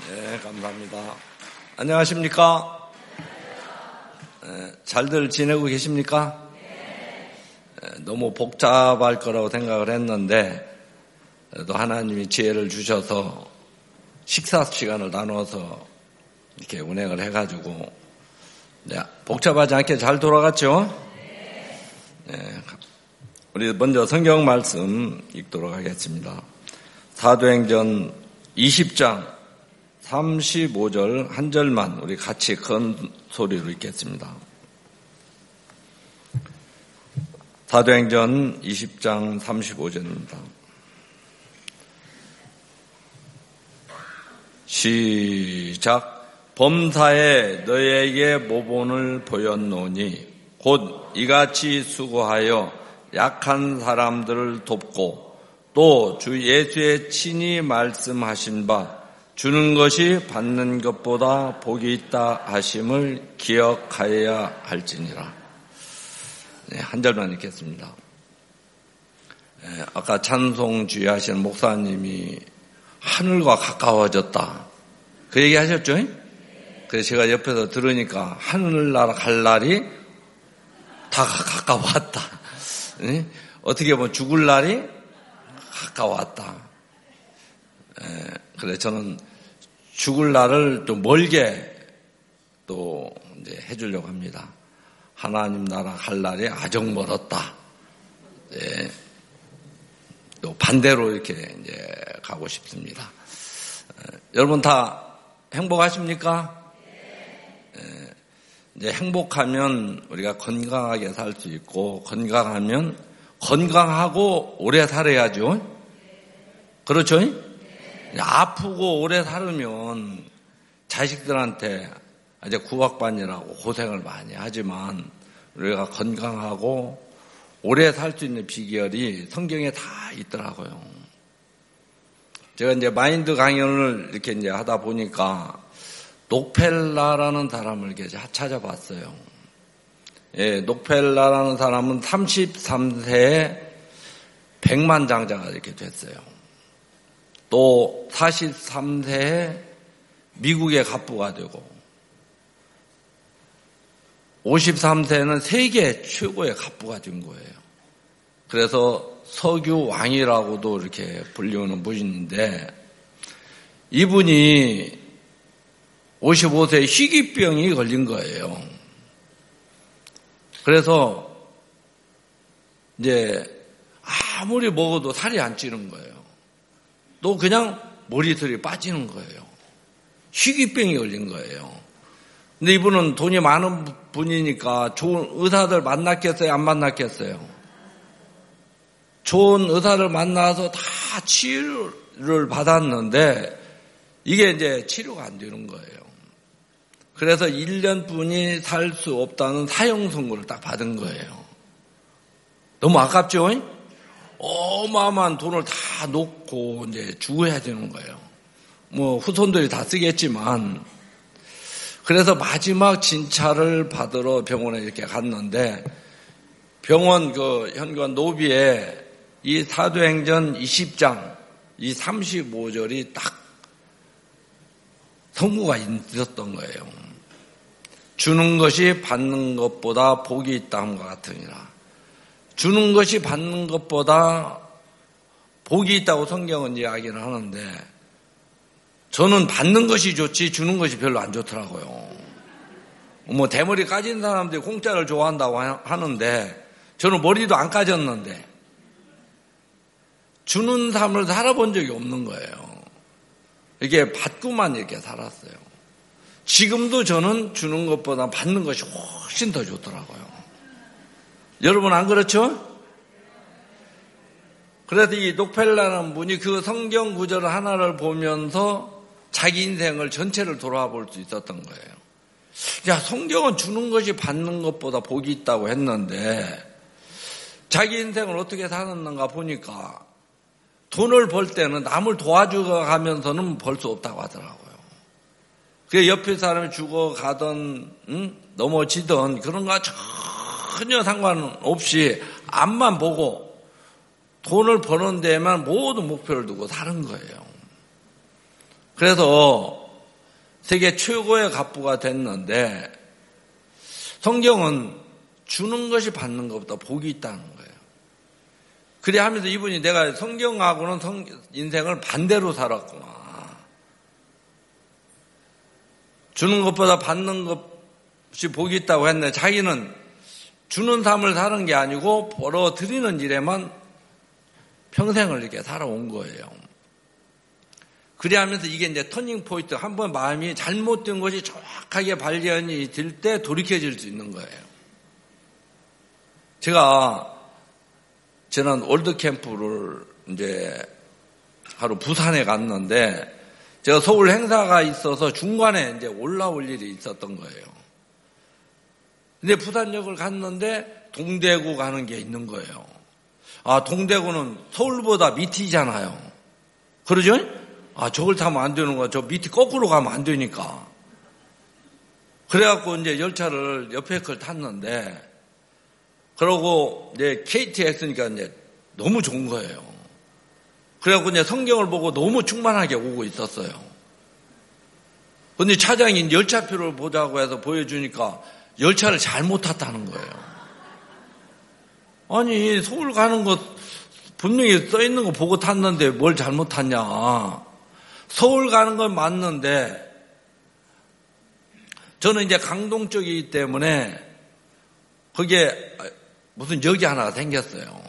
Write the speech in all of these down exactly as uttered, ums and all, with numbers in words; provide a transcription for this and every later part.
네, 감사합니다. 안녕하십니까? 네, 잘들 지내고 계십니까? 네, 너무 복잡할 거라고 생각을 했는데 또 하나님이 지혜를 주셔서 식사 시간을 나눠서 이렇게 운행을 해가지고 네, 복잡하지 않게 잘 돌아갔죠? 네, 우리 먼저 성경 말씀 읽도록 하겠습니다. 사도행전 이십 장 삼십오 절 한 절만 우리 같이 큰 소리로 읽겠습니다. 사도행전 이십 장 삼십오 절입니다. 시작. 범사에 너에게 모본을 보였노니 곧 이같이 수고하여 약한 사람들을 돕고 또 주 예수의 친히 말씀하신 바 주는 것이 받는 것보다 복이 있다 하심을 기억하여야 할지니라. 네, 한 절만 읽겠습니다. 네, 아까 찬송 주의하시는 목사님이 하늘과 가까워졌다. 그 얘기 하셨죠? 그래서 제가 옆에서 들으니까 하늘나라 갈 날이 다 가까웠다. 네? 어떻게 보면 죽을 날이 가까웠다. 네, 그래 저는 죽을 날을 좀 멀게 또 이제 해주려고 합니다. 하나님 나라 갈 날이 아직 멀었다. 네. 또 반대로 이렇게 이제 가고 싶습니다. 에, 여러분 다 행복하십니까? 에, 이제 행복하면 우리가 건강하게 살 수 있고 건강하면 건강하고 오래 살아야죠. 그렇죠? 아프고 오래 살으면 자식들한테 이제 구박반이라고 고생을 많이 하지만 우리가 건강하고 오래 살 수 있는 비결이 성경에 다 있더라고요. 제가 이제 마인드 강연을 이렇게 이제 하다 보니까 녹펠라라는 사람을 이렇게 찾아봤어요. 예, 녹펠라라는 사람은 삼십삼 세에 백만장자가 이렇게 됐어요. 또 사십삼 세에 미국의 갑부가 되고 오십삼 세는 세계 최고의 갑부가 된 거예요. 그래서 석유 왕이라고도 이렇게 불리우는 분인데 이분이 오십오 세에 희귀병이 걸린 거예요. 그래서 이제 아무리 먹어도 살이 안 찌는 거예요. 또 그냥 머리털이 빠지는 거예요. 희귀병이 걸린 거예요. 근데 이분은 돈이 많은 분이니까 좋은 의사들 만났겠어요? 안 만났겠어요? 좋은 의사를 만나서 다 치료를 받았는데 이게 이제 치료가 안 되는 거예요. 그래서 일 년뿐이 살 수 없다는 사형 선고를 딱 받은 거예요. 너무 아깝죠? 어마어마한 돈을 다 놓고 이제 죽어야 되는 거예요. 뭐 후손들이 다 쓰겠지만 그래서 마지막 진찰을 받으러 병원에 이렇게 갔는데 병원 그 현관 로비에 이 사도행전 이십 장 이 삼십오 절이 딱 선고가 있었던 거예요. 주는 것이 받는 것보다 복이 있다함과 같으니라. 주는 것이 받는 것보다 복이 있다고 성경은 이야기를 하는데 저는 받는 것이 좋지 주는 것이 별로 안 좋더라고요. 뭐 대머리 까진 사람들이 공짜를 좋아한다고 하는데 저는 머리도 안 까졌는데 주는 삶을 살아본 적이 없는 거예요. 이게 받고만 이렇게 살았어요. 지금도 저는 주는 것보다 받는 것이 훨씬 더 좋더라고요. 여러분 안 그렇죠? 그래서 이 녹펠라는 분이 그 성경 구절 하나를 보면서 자기 인생을 전체를 돌아와 볼 수 있었던 거예요. 야, 성경은 주는 것이 받는 것보다 복이 있다고 했는데 자기 인생을 어떻게 사는가 보니까 돈을 벌 때는 남을 도와주가면서는 벌 수 없다고 하더라고요. 그 옆에 사람이 죽어가던 응? 넘어지던 그런 거 전혀 상관없이 앞만 보고 돈을 버는 데만 모든 목표를 두고 사는 거예요. 그래서 세계 최고의 갑부가 됐는데 성경은 주는 것이 받는 것보다 복이 있다는 거예요. 그래 하면서 이분이 내가 성경하고는 성, 인생을 반대로 살았구나. 주는 것보다 받는 것이 복이 있다고 했는데 자기는 주는 삶을 사는 게 아니고 벌어들이는 일에만 평생을 이렇게 살아온 거예요. 그래 하면서 이게 이제 터닝 포인트, 한번 마음이 잘못된 것이 정확하게 발견이 될 때 돌이켜질 수 있는 거예요. 제가 저는 월드 캠프를 이제 하루 부산에 갔는데 제가 서울 행사가 있어서 중간에 이제 올라올 일이 있었던 거예요. 근데 부산역을 갔는데 동대구 가는 게 있는 거예요. 아, 동대구는 서울보다 밑이잖아요. 그러죠? 아, 저걸 타면 안 되는 거야. 저 밑이 거꾸로 가면 안 되니까. 그래갖고 이제 열차를 옆에 걸 탔는데, 그러고 이제 케이티엑스니까 이제 너무 좋은 거예요. 그래갖고 이제 성경을 보고 너무 충만하게 오고 있었어요. 근데 차장이 열차표를 보자고 해서 보여주니까 열차를 잘못 탔다는 거예요. 아니, 서울 가는 거 분명히 써 있는 거 보고 탔는데 뭘 잘못 탔냐. 서울 가는 건 맞는데 저는 이제 강동 쪽이기 때문에 거기에 무슨 역이 하나가 생겼어요.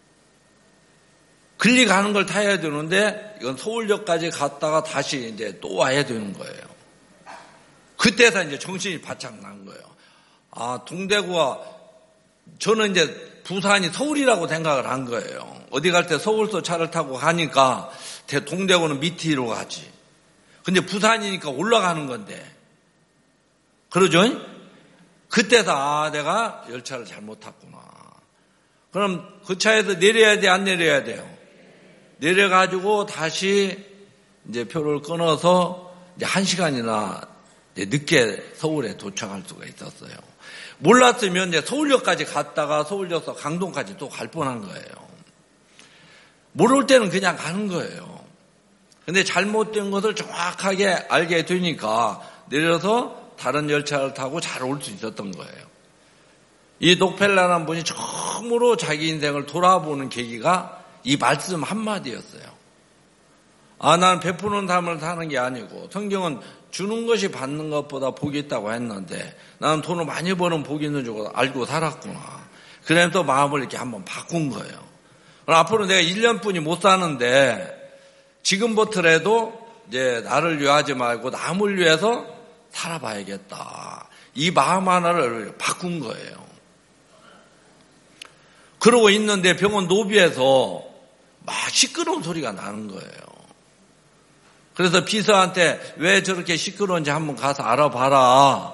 글리 가는 걸 타야 되는데 이건 서울역까지 갔다가 다시 이제 또 와야 되는 거예요. 그때서 이제 정신이 바짝 난 거예요. 아, 동대구가, 저는 이제 부산이 서울이라고 생각을 한 거예요. 어디 갈 때 서울서 차를 타고 가니까 동대구는 밑으로 가지. 근데 부산이니까 올라가는 건데. 그러죠? 그때서 아, 내가 열차를 잘못 탔구나. 그럼 그 차에서 내려야 돼, 안 내려야 돼요? 내려가지고 다시 이제 표를 끊어서 이제 한 시간이나 이제 늦게 서울에 도착할 수가 있었어요. 몰랐으면 이제 서울역까지 갔다가 서울역에서 강동까지 또 갈 뻔한 거예요. 모를 때는 그냥 가는 거예요. 근데 잘못된 것을 정확하게 알게 되니까 내려서 다른 열차를 타고 잘 올 수 있었던 거예요. 이 녹펠라라는 분이 처음으로 자기 인생을 돌아보는 계기가 이 말씀 한마디였어요. 아, 나는 베푸는 삶을 사는 게 아니고 성경은 주는 것이 받는 것보다 복이 있다고 했는데 나는 돈을 많이 버는 복이 있는 줄 알고 살았구나. 그래서 또 마음을 이렇게 한번 바꾼 거예요. 그럼 앞으로 내가 일 년뿐이 못 사는데 지금부터라도 이제 나를 위하지 말고 남을 위해서 살아봐야겠다. 이 마음 하나를 바꾼 거예요. 그러고 있는데 병원 로비에서 막 시끄러운 소리가 나는 거예요. 그래서 비서한테 왜 저렇게 시끄러운지 한번 가서 알아봐라.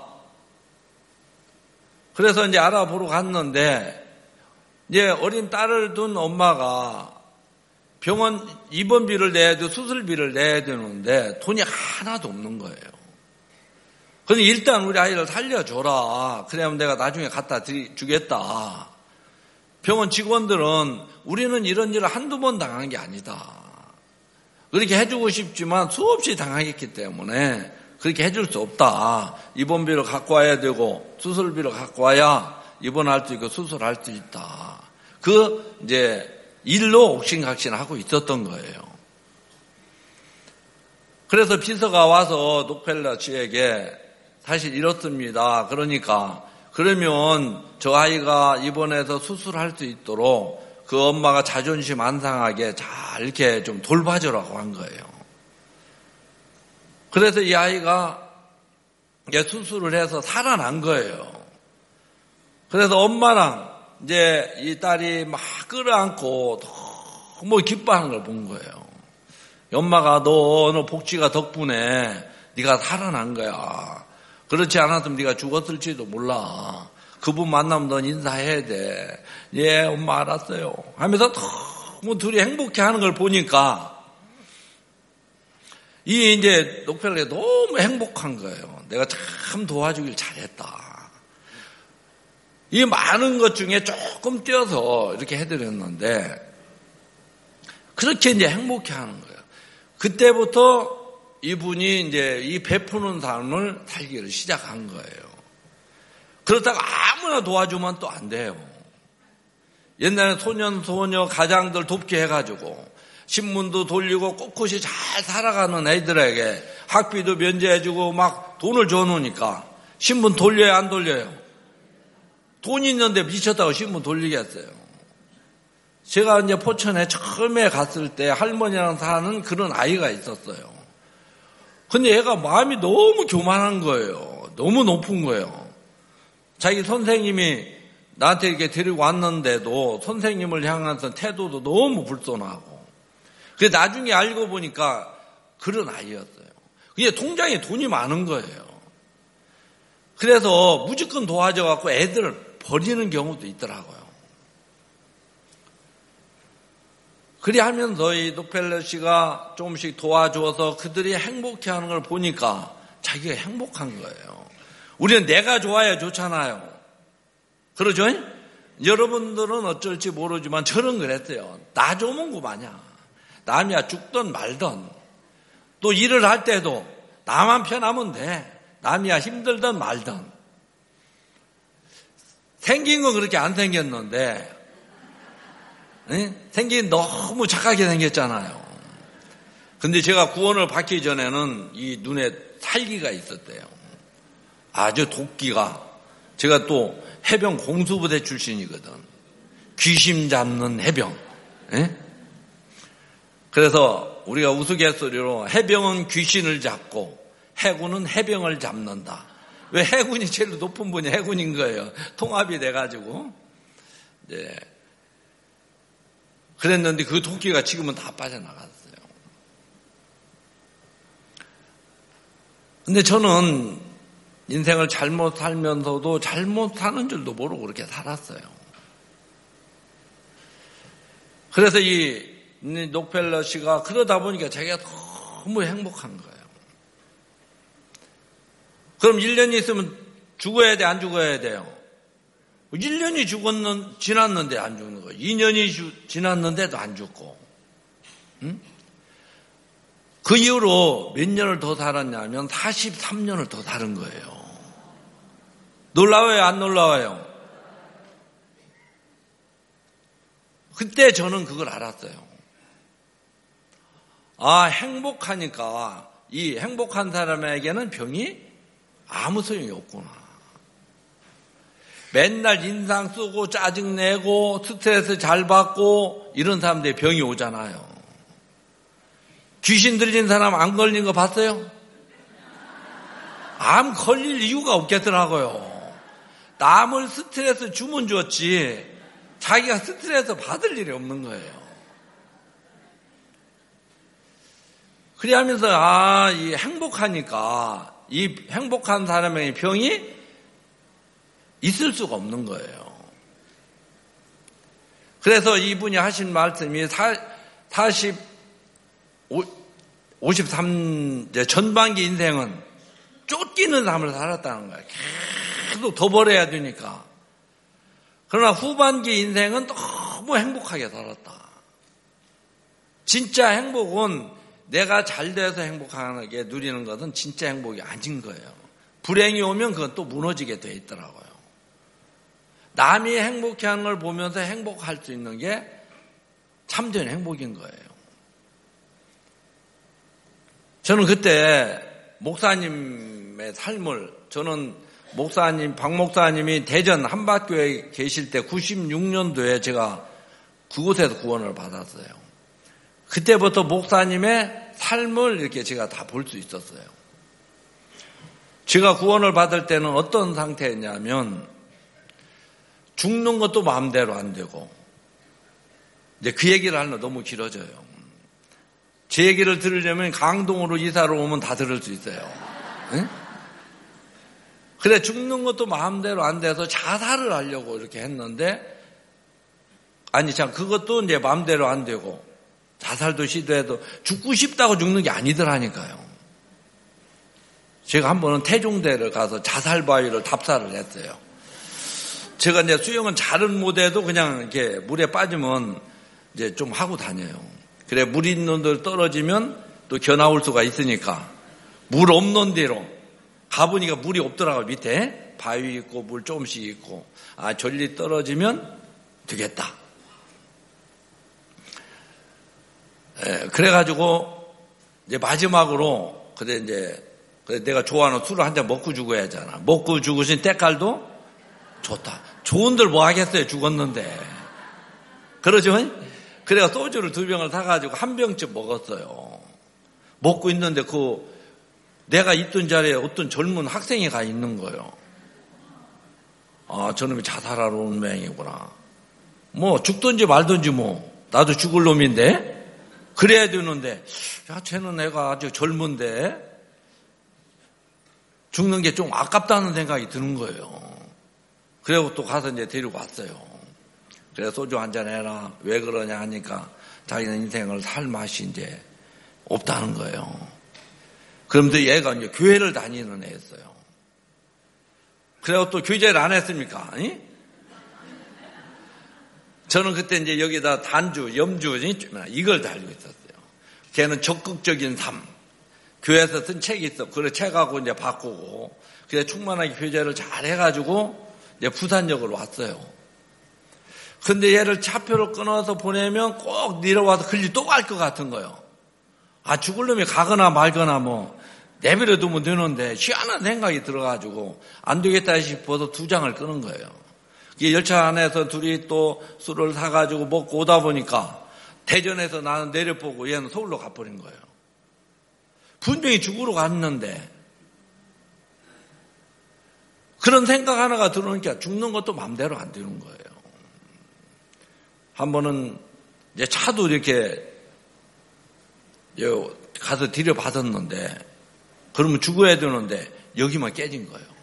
그래서 이제 알아보러 갔는데 이제 어린 딸을 둔 엄마가 병원 입원비를 내야 되고 수술비를 내야 되는데 돈이 하나도 없는 거예요. 그런데 일단 우리 아이를 살려줘라. 그러면 내가 나중에 갖다 주겠다. 병원 직원들은 우리는 이런 일을 한두 번 당한 게 아니다. 그렇게 해주고 싶지만 수없이 당하겠기 때문에 그렇게 해줄 수 없다. 입원비를 갖고 와야 되고 수술비를 갖고 와야 입원할 수 있고 수술할 수 있다. 그 이제 일로 옥신각신하고 있었던 거예요. 그래서 비서가 와서 녹펠라 씨에게 사실 이렇습니다. 그러니까 그러면 저 아이가 입원해서 수술할 수 있도록 그 엄마가 자존심 안 상하게 잘 이렇게 좀 돌봐주라고 한 거예요. 그래서 이 아이가 수술을 해서 살아난 거예요. 그래서 엄마랑 이제 이 딸이 막 끌어안고 너무 기뻐하는 걸 본 거예요. 엄마가 너, 너 복지가 덕분에 네가 살아난 거야. 그렇지 않았으면 네가 죽었을지도 몰라. 그분 만나면 넌 인사해야 돼. 예, 엄마 알았어요. 하면서 너무 둘이 행복해하는 걸 보니까 이 이제 녹펠라가 너무 행복한 거예요. 내가 참 도와주길 잘했다. 이 많은 것 중에 조금 떼어서 이렇게 해드렸는데 그렇게 이제 행복해하는 거예요. 그때부터 이분이 이제 이 베푸는 삶을 살기를 시작한 거예요. 그렇다고 아무나 도와주면 또 안 돼요. 옛날에 소년, 소녀, 가장들 돕게 해가지고 신문도 돌리고 꼿꼿이 잘 살아가는 애들에게 학비도 면제해주고 막 돈을 줘놓으니까 신문 돌려요, 안 돌려요? 돈 있는데 미쳤다고 신문 돌리겠어요. 제가 이제 포천에 처음에 갔을 때 할머니랑 사는 그런 아이가 있었어요. 근데 얘가 마음이 너무 교만한 거예요. 너무 높은 거예요. 자기 선생님이 나한테 이렇게 데리고 왔는데도 선생님을 향한 태도도 너무 불손하고. 그래서 나중에 알고 보니까 그런 아이였어요. 그게 통장에 돈이 많은 거예요. 그래서 무조건 도와줘갖고 애들을 버리는 경우도 있더라고요. 그리 하면서 이 록펠러 씨가 조금씩 도와줘서 그들이 행복해하는 걸 보니까 자기가 행복한 거예요. 우리는 내가 좋아야 좋잖아요. 그러죠? 여러분들은 어쩔지 모르지만 저는 그랬어요. 나 좋으면 그만이야. 남이야 죽든 말든. 또 일을 할 때도 나만 편하면 돼. 남이야 힘들든 말든. 생긴 건 그렇게 안 생겼는데 네? 생긴 너무 착하게 생겼잖아요. 근데 제가 구원을 받기 전에는 이 눈에 살기가 있었대요. 아주 도끼가. 제가 또 해병 공수부대 출신이거든. 귀신 잡는 해병. 네? 그래서 우리가 우스갯소리로 해병은 귀신을 잡고 해군은 해병을 잡는다. 왜 해군이 제일 높은 분이 해군인 거예요. 통합이 돼가지고. 네. 그랬는데 그 도끼가 지금은 다 빠져나갔어요. 근데 저는 인생을 잘못 살면서도 잘못 사는 줄도 모르고 그렇게 살았어요. 그래서 이 록펠러 씨가 그러다 보니까 자기가 너무 행복한 거예요. 그럼 일 년이 있으면 죽어야 돼, 안 죽어야 돼요? 일 년이 죽었는, 지났는데 안 죽는 거예요. 이 년이 주, 지났는데도 안 죽고. 응? 그 이후로 몇 년을 더 살았냐면 사십삼 년을 더 사는 거예요. 놀라워요, 안 놀라워요? 그때 저는 그걸 알았어요. 아, 행복하니까 이 행복한 사람에게는 병이 아무 소용이 없구나. 맨날 인상 쓰고 짜증내고 스트레스 잘 받고 이런 사람들이 병이 오잖아요. 귀신 들린 사람 안 걸린 거 봤어요? 암 걸릴 이유가 없겠더라고요. 남을 스트레스 주면 줬지 자기가 스트레스 받을 일이 없는 거예요. 그래 하면서 아, 이 행복하니까 이 행복한 사람의 병이 있을 수가 없는 거예요. 그래서 이분이 하신 말씀이 사십, 오십삼 전반기 인생은 쫓기는 삶을 살았다는 거예요. 계속 더 벌어야 되니까. 그러나 후반기 인생은 너무 행복하게 살았다. 진짜 행복은 내가 잘 돼서 행복하게 누리는 것은 진짜 행복이 아닌 거예요. 불행이 오면 그건 또 무너지게 돼 있더라고요. 남이 행복해하는 걸 보면서 행복할 수 있는 게 참된 행복인 거예요. 저는 그때 목사님의 삶을, 저는 목사님, 박 목사님이 대전 한밭교회에 계실 때 구십육 년도에 제가 그곳에서 구원을 받았어요. 그때부터 목사님의 삶을 이렇게 제가 다 볼 수 있었어요. 제가 구원을 받을 때는 어떤 상태였냐면 죽는 것도 마음대로 안 되고, 근데 그 얘기를 하면 너무 길어져요. 제 얘기를 들으려면 강동으로 이사를 오면 다 들을 수 있어요. 응? 그래, 죽는 것도 마음대로 안 돼서 자살을 하려고 이렇게 했는데, 아니, 참, 그것도 이제 마음대로 안 되고, 자살도 시도해도 죽고 싶다고 죽는 게 아니더라니까요. 제가 한 번은 태종대를 가서 자살 바위를 답사를 했어요. 제가 이제 수영은 잘은 못해도 그냥 이렇게 물에 빠지면 이제 좀 하고 다녀요. 그래, 물 있는 데 떨어지면 또 겨나올 수가 있으니까. 물 없는 데로 가보니까 물이 없더라고요. 밑에 바위 있고 물 조금씩 있고, 아, 전리 떨어지면 되겠다. 예, 그래가지고 이제 마지막으로 그래 이제 그래 내가 좋아하는 술을 한 잔 먹고 죽어야 하잖아. 먹고 죽으신 때깔도 좋다. 좋은들 뭐 하겠어요. 죽었는데. 그러죠? 그래가 소주를 두 병을 사가지고 한 병쯤 먹었어요. 먹고 있는데 그 내가 있던 자리에 어떤 젊은 학생이 가 있는 거예요. 아, 저놈이 자살하러 온 모양이구나. 뭐 죽든지 말든지 뭐 나도 죽을 놈인데 그래야 되는데, 야, 쟤는 애가 아주 젊은데 죽는 게 좀 아깝다는 생각이 드는 거예요. 그래고 또 가서 이제 데리고 왔어요. 그래서 소주 한잔 해라. 왜 그러냐 하니까 자기는 인생을 살 맛이 이제 없다는 거예요. 그런데 얘가 이제 교회를 다니는 애였어요. 그래고 또 교제를 안 했습니까? 이? 저는 그때 이제 여기다 단주, 염주, 이걸 달고 있었어요. 걔는 적극적인 삶. 교회에서 쓴 책이 있어. 그래, 책하고 이제 바꾸고. 그래, 충만하게 교제를 잘 해가지고, 이제 부산역으로 왔어요. 근데 얘를 차표를 끊어서 보내면 꼭 내려와서 글리 또 갈 것 같은 거예요. 아, 죽을 놈이 가거나 말거나 뭐, 내버려 두면 되는데, 희한한 생각이 들어가지고, 안 되겠다 싶어서 두 장을 끊은 거예요. 열차 안에서 둘이 또 술을 사가지고 먹고 오다 보니까 대전에서 나는 내려보고 얘는 서울로 가버린 거예요. 분명히 죽으러 갔는데 그런 생각 하나가 들어오니까 죽는 것도 마음대로 안 되는 거예요. 한 번은 이제 차도 이렇게 가서 들여받았는데 그러면 죽어야 되는데 여기만 깨진 거예요.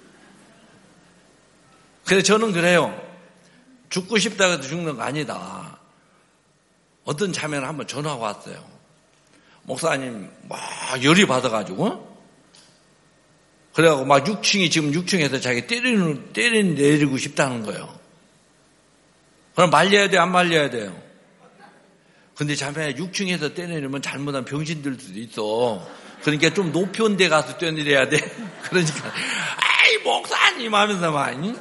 그래서 저는 그래요. 죽고 싶다고 해서 죽는 거 아니다. 어떤 자매는 한번 전화가 왔어요. 목사님 막 열이 받아가지고 그래갖고 막 육 층이 지금 육 층에서 자기 때리는, 때리는 내리고 싶다는 거예요. 그럼 말려야 돼, 안 말려야 돼요? 근데 자매 육 층에서 때리면 잘못한 병신들 수도 있어. 그러니까 좀 높은 데 가서 뛰어내려야 돼. 그러니까 아이 목사님 하면서 많이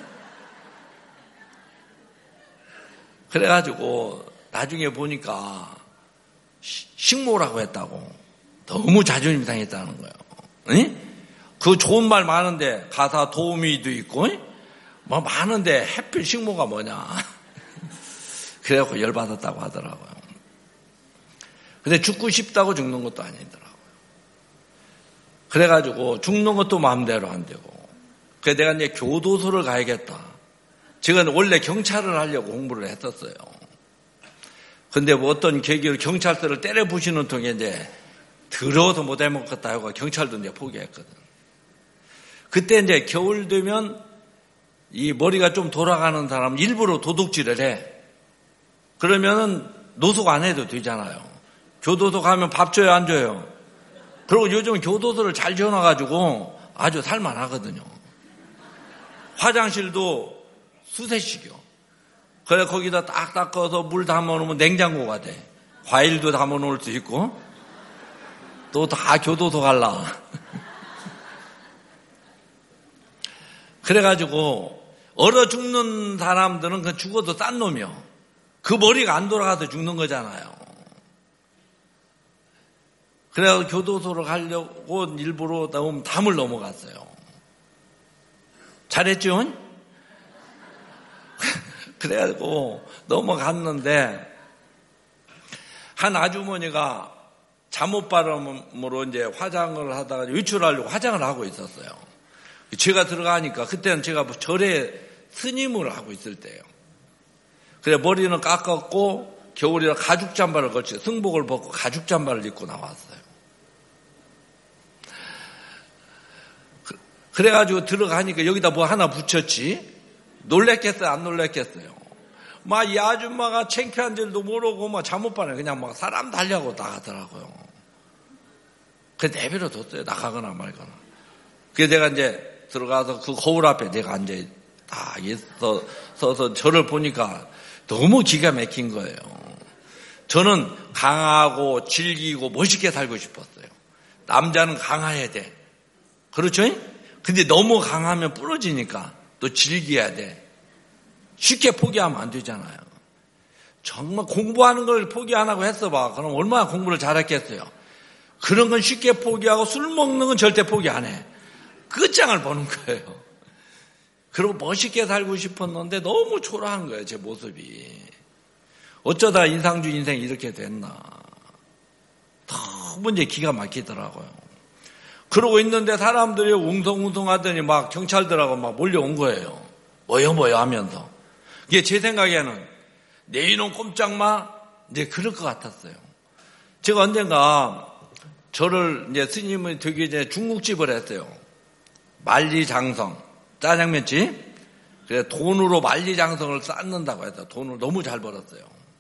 그래가지고 나중에 보니까 식모라고 했다고. 너무 자존심 상했다는 거예요. 응? 그 좋은 말 많은데 가사 도우미도 있고 뭐 많은데 해필 식모가 뭐냐. 그래갖고 열받았다고 하더라고요. 근데 죽고 싶다고 죽는 것도 아니더라고요. 그래가지고 죽는 것도 마음대로 안 되고. 그래서 내가 이제 교도소를 가야겠다. 제가 원래 경찰을 하려고 공부를 했었어요. 근데 뭐 어떤 계기로 경찰서를 때려 부시는 통에 이제 더러워서 못 해먹겠다 하고 경찰도 이제 포기했거든. 그때 이제 겨울 되면 이 머리가 좀 돌아가는 사람 일부러 도둑질을 해. 그러면은 노숙 안 해도 되잖아요. 교도소 가면 밥 줘요, 안 줘요? 그리고 요즘 교도소를 잘 지어놔가지고 아주 살만하거든요. 화장실도 수세식이요. 그래 거기다 딱 닦아서 물 담아놓으면 냉장고가 돼. 과일도 담아놓을 수 있고 또 다 교도소 갈라. 그래가지고 얼어 죽는 사람들은 그 죽어도 싼 놈이요. 그 머리가 안 돌아가서 죽는 거잖아요. 그래서 교도소로 가려고 일부러 담을 넘어갔어요. 잘했죠? 그래가지고 넘어갔는데 한 아주머니가 잠옷 바람으로 이제 화장을 하다가 외출하려고 화장을 하고 있었어요. 제가 들어가니까 그때는 제가 절에 스님을 하고 있을 때예요. 그래 머리는 깎았고 겨울이라 가죽 잠바를 걸치고 승복을 벗고 가죽 잠바를 입고 나왔어요. 그래가지고 들어가니까 여기다 뭐 하나 붙였지. 놀랬겠어요? 안 놀랬겠어요? 막 이 아줌마가 창피한 줄도 모르고 막 잠옷바늘 그냥 막 사람 달려고 나가더라고요. 그래서 내버려 뒀어요. 나가거나 말거나. 그래서 내가 이제 들어가서 그 거울 앞에 내가 앉아 딱 있어, 서서 저를 보니까 너무 기가 막힌 거예요. 저는 강하고 질기고 멋있게 살고 싶었어요. 남자는 강해야 돼. 그렇죠? 근데 너무 강하면 부러지니까 또 즐겨야 돼. 쉽게 포기하면 안 되잖아요. 정말 공부하는 걸 포기 안 하고 했어 봐. 그럼 얼마나 공부를 잘했겠어요. 그런 건 쉽게 포기하고 술 먹는 건 절대 포기 안 해. 끝장을 보는 거예요. 그리고 멋있게 살고 싶었는데 너무 초라한 거예요, 제 모습이. 어쩌다 인상주 인생이 이렇게 됐나. 너무 이제 기가 막히더라고요. 그러고 있는데 사람들이 웅성웅성 하더니 막 경찰들하고 막 몰려온 거예요. 뭐요 뭐요 하면서. 이게 제 생각에는 내 이놈 꼼짝마 이제 그럴 것 같았어요. 제가 언젠가 저를 이제 스님이 되기 전에 중국집을 했어요. 만리장성 짜장면집. 그래서 돈으로 만리장성을 쌓는다고 해서 돈을 너무 잘 벌었어요.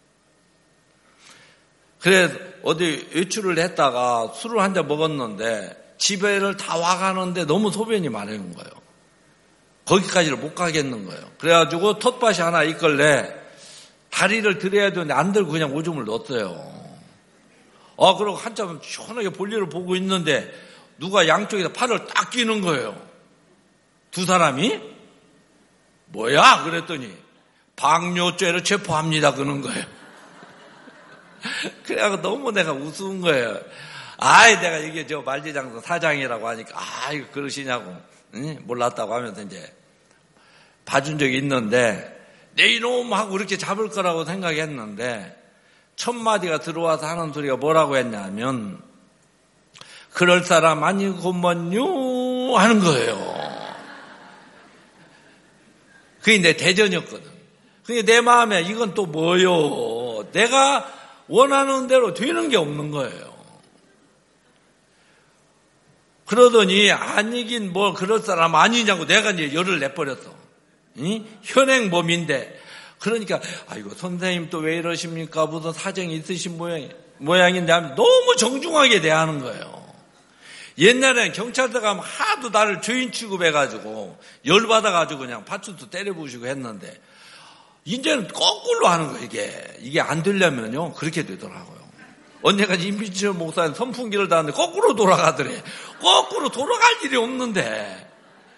그래서 어디 외출을 했다가 술을 한 잔 먹었는데 집에를 다 와가는데 너무 소변이 많은 거예요. 거기까지를 못 가겠는 거예요. 그래가지고 텃밭이 하나 있길래 다리를 들여야 되는데 안 들고 그냥 오줌을 넣었어요. 아, 그러고 한참 시원하게 볼일을 보고 있는데 누가 양쪽에서 팔을 딱 끼는 거예요. 두 사람이? 뭐야? 그랬더니 방뇨죄를 체포합니다. 그러는 거예요. 그래갖고 너무 내가 우스운 거예요. 아이, 내가 이게 저 만리장성 사장이라고 하니까, 아, 이거 그러시냐고, 응? 몰랐다고 하면서 이제 봐준 적이 있는데, 내 이놈 하고 이렇게 잡을 거라고 생각했는데, 첫 마디가 들어와서 하는 소리가 뭐라고 했냐면, 그럴 사람 아니고만요 하는 거예요. 그게 내 대전이었거든. 그게 내 마음에 이건 또 뭐요? 내가 원하는 대로 되는 게 없는 거예요. 그러더니 아니긴 뭐 그럴 사람 아니냐고 내가 이제 열을 내버렸어. 응? 현행범인데. 그러니까 아이고 선생님 또 왜 이러십니까? 무슨 사정이 있으신 모양, 모양인데 하면 너무 정중하게 대하는 거예요. 옛날엔 경찰서 가면 하도 나를 죄인 취급해가지고 열받아가지고 그냥 파출소 때려부시고 했는데 이제는 거꾸로 하는 거예요. 이게 이게 안 되려면요 그렇게 되더라고요. 언제까지 임빈철 목사님 선풍기를 다는데 거꾸로 돌아가더래. 거꾸로 돌아갈 일이 없는데.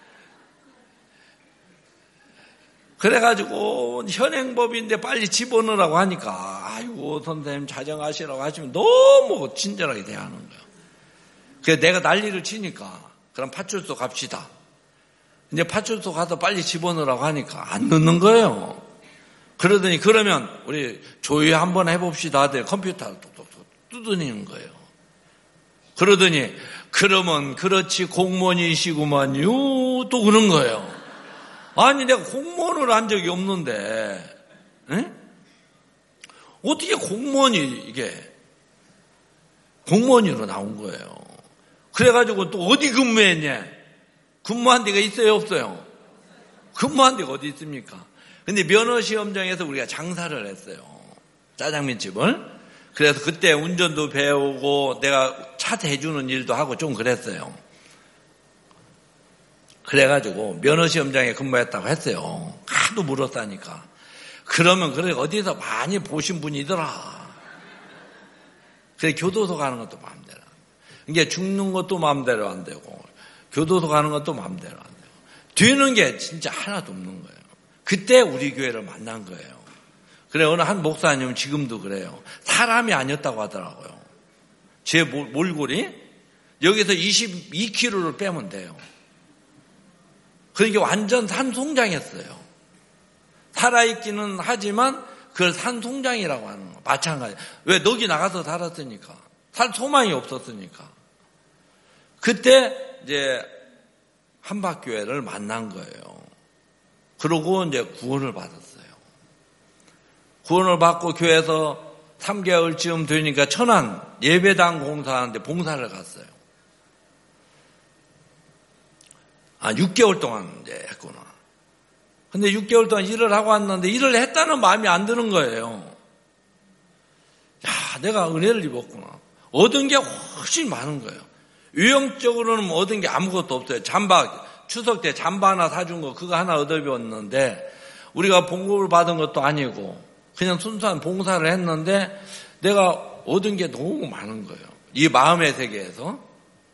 그래가지고 현행법인데 빨리 집어넣으라고 하니까 아이고 선생님 자정하시라고 하시면 너무 친절하게 대하는 거예요. 그래서 내가 난리를 치니까 그럼 파출소 갑시다. 이제 파출소 가서 빨리 집어넣으라고 하니까 안 넣는 거예요. 그러더니 그러면 우리 조회 한번 해봅시다 하더니 컴퓨터를 톡톡톡 뜯어내는 거예요. 그러더니 그러면 그렇지 공무원이시구만요 또 그런 거예요. 아니 내가 공무원을 한 적이 없는데 에? 어떻게 공무원이 이게 공무원으로 나온 거예요. 그래가지고 또 어디 근무했냐? 근무한 데가 있어요 없어요? 근무한 데가 어디 있습니까? 근데 면허시험장에서 우리가 장사를 했어요. 짜장면집을. 그래서 그때 운전도 배우고 내가 차 대주는 일도 하고 좀 그랬어요. 그래가지고 면허시험장에 근무했다고 했어요. 하도 물었다니까. 그러면 그래 어디서 많이 보신 분이더라. 그래 교도소 가는 것도 마음대로. 이게 죽는 것도 마음대로 안 되고 교도소 가는 것도 마음대로 안 되고 되는 게 진짜 하나도 없는 거예요. 그때 우리 교회를 만난 거예요. 그래 어느 한 목사님은 지금도 그래요. 사람이 아니었다고 하더라고요. 제 몰골이 여기서 이십이 킬로그램를 빼면 돼요. 그러니까 완전 산송장이었어요. 살아있기는 하지만 그걸 산송장이라고 하는 거 마찬가지. 왜 넋이 나가서 살았으니까. 살 소망이 없었으니까. 그때 이제 한박교회를 만난 거예요. 그러고 이제 구원을 받았어요. 구원을 받고 교회에서 삼 개월쯤 되니까 천안 예배당 공사하는데 봉사를 갔어요. 아, 육 개월 동안 이제 했구나. 근데 육 개월 동안 일을 하고 왔는데 일을 했다는 마음이 안 드는 거예요. 야, 내가 은혜를 입었구나. 얻은 게 훨씬 많은 거예요. 유형적으로는 얻은 게 아무것도 없어요. 잠바, 추석 때 잠바 하나 사준 거 그거 하나 얻어배웠는데 우리가 봉급을 받은 것도 아니고 그냥 순수한 봉사를 했는데 내가 얻은 게 너무 많은 거예요. 이 마음의 세계에서.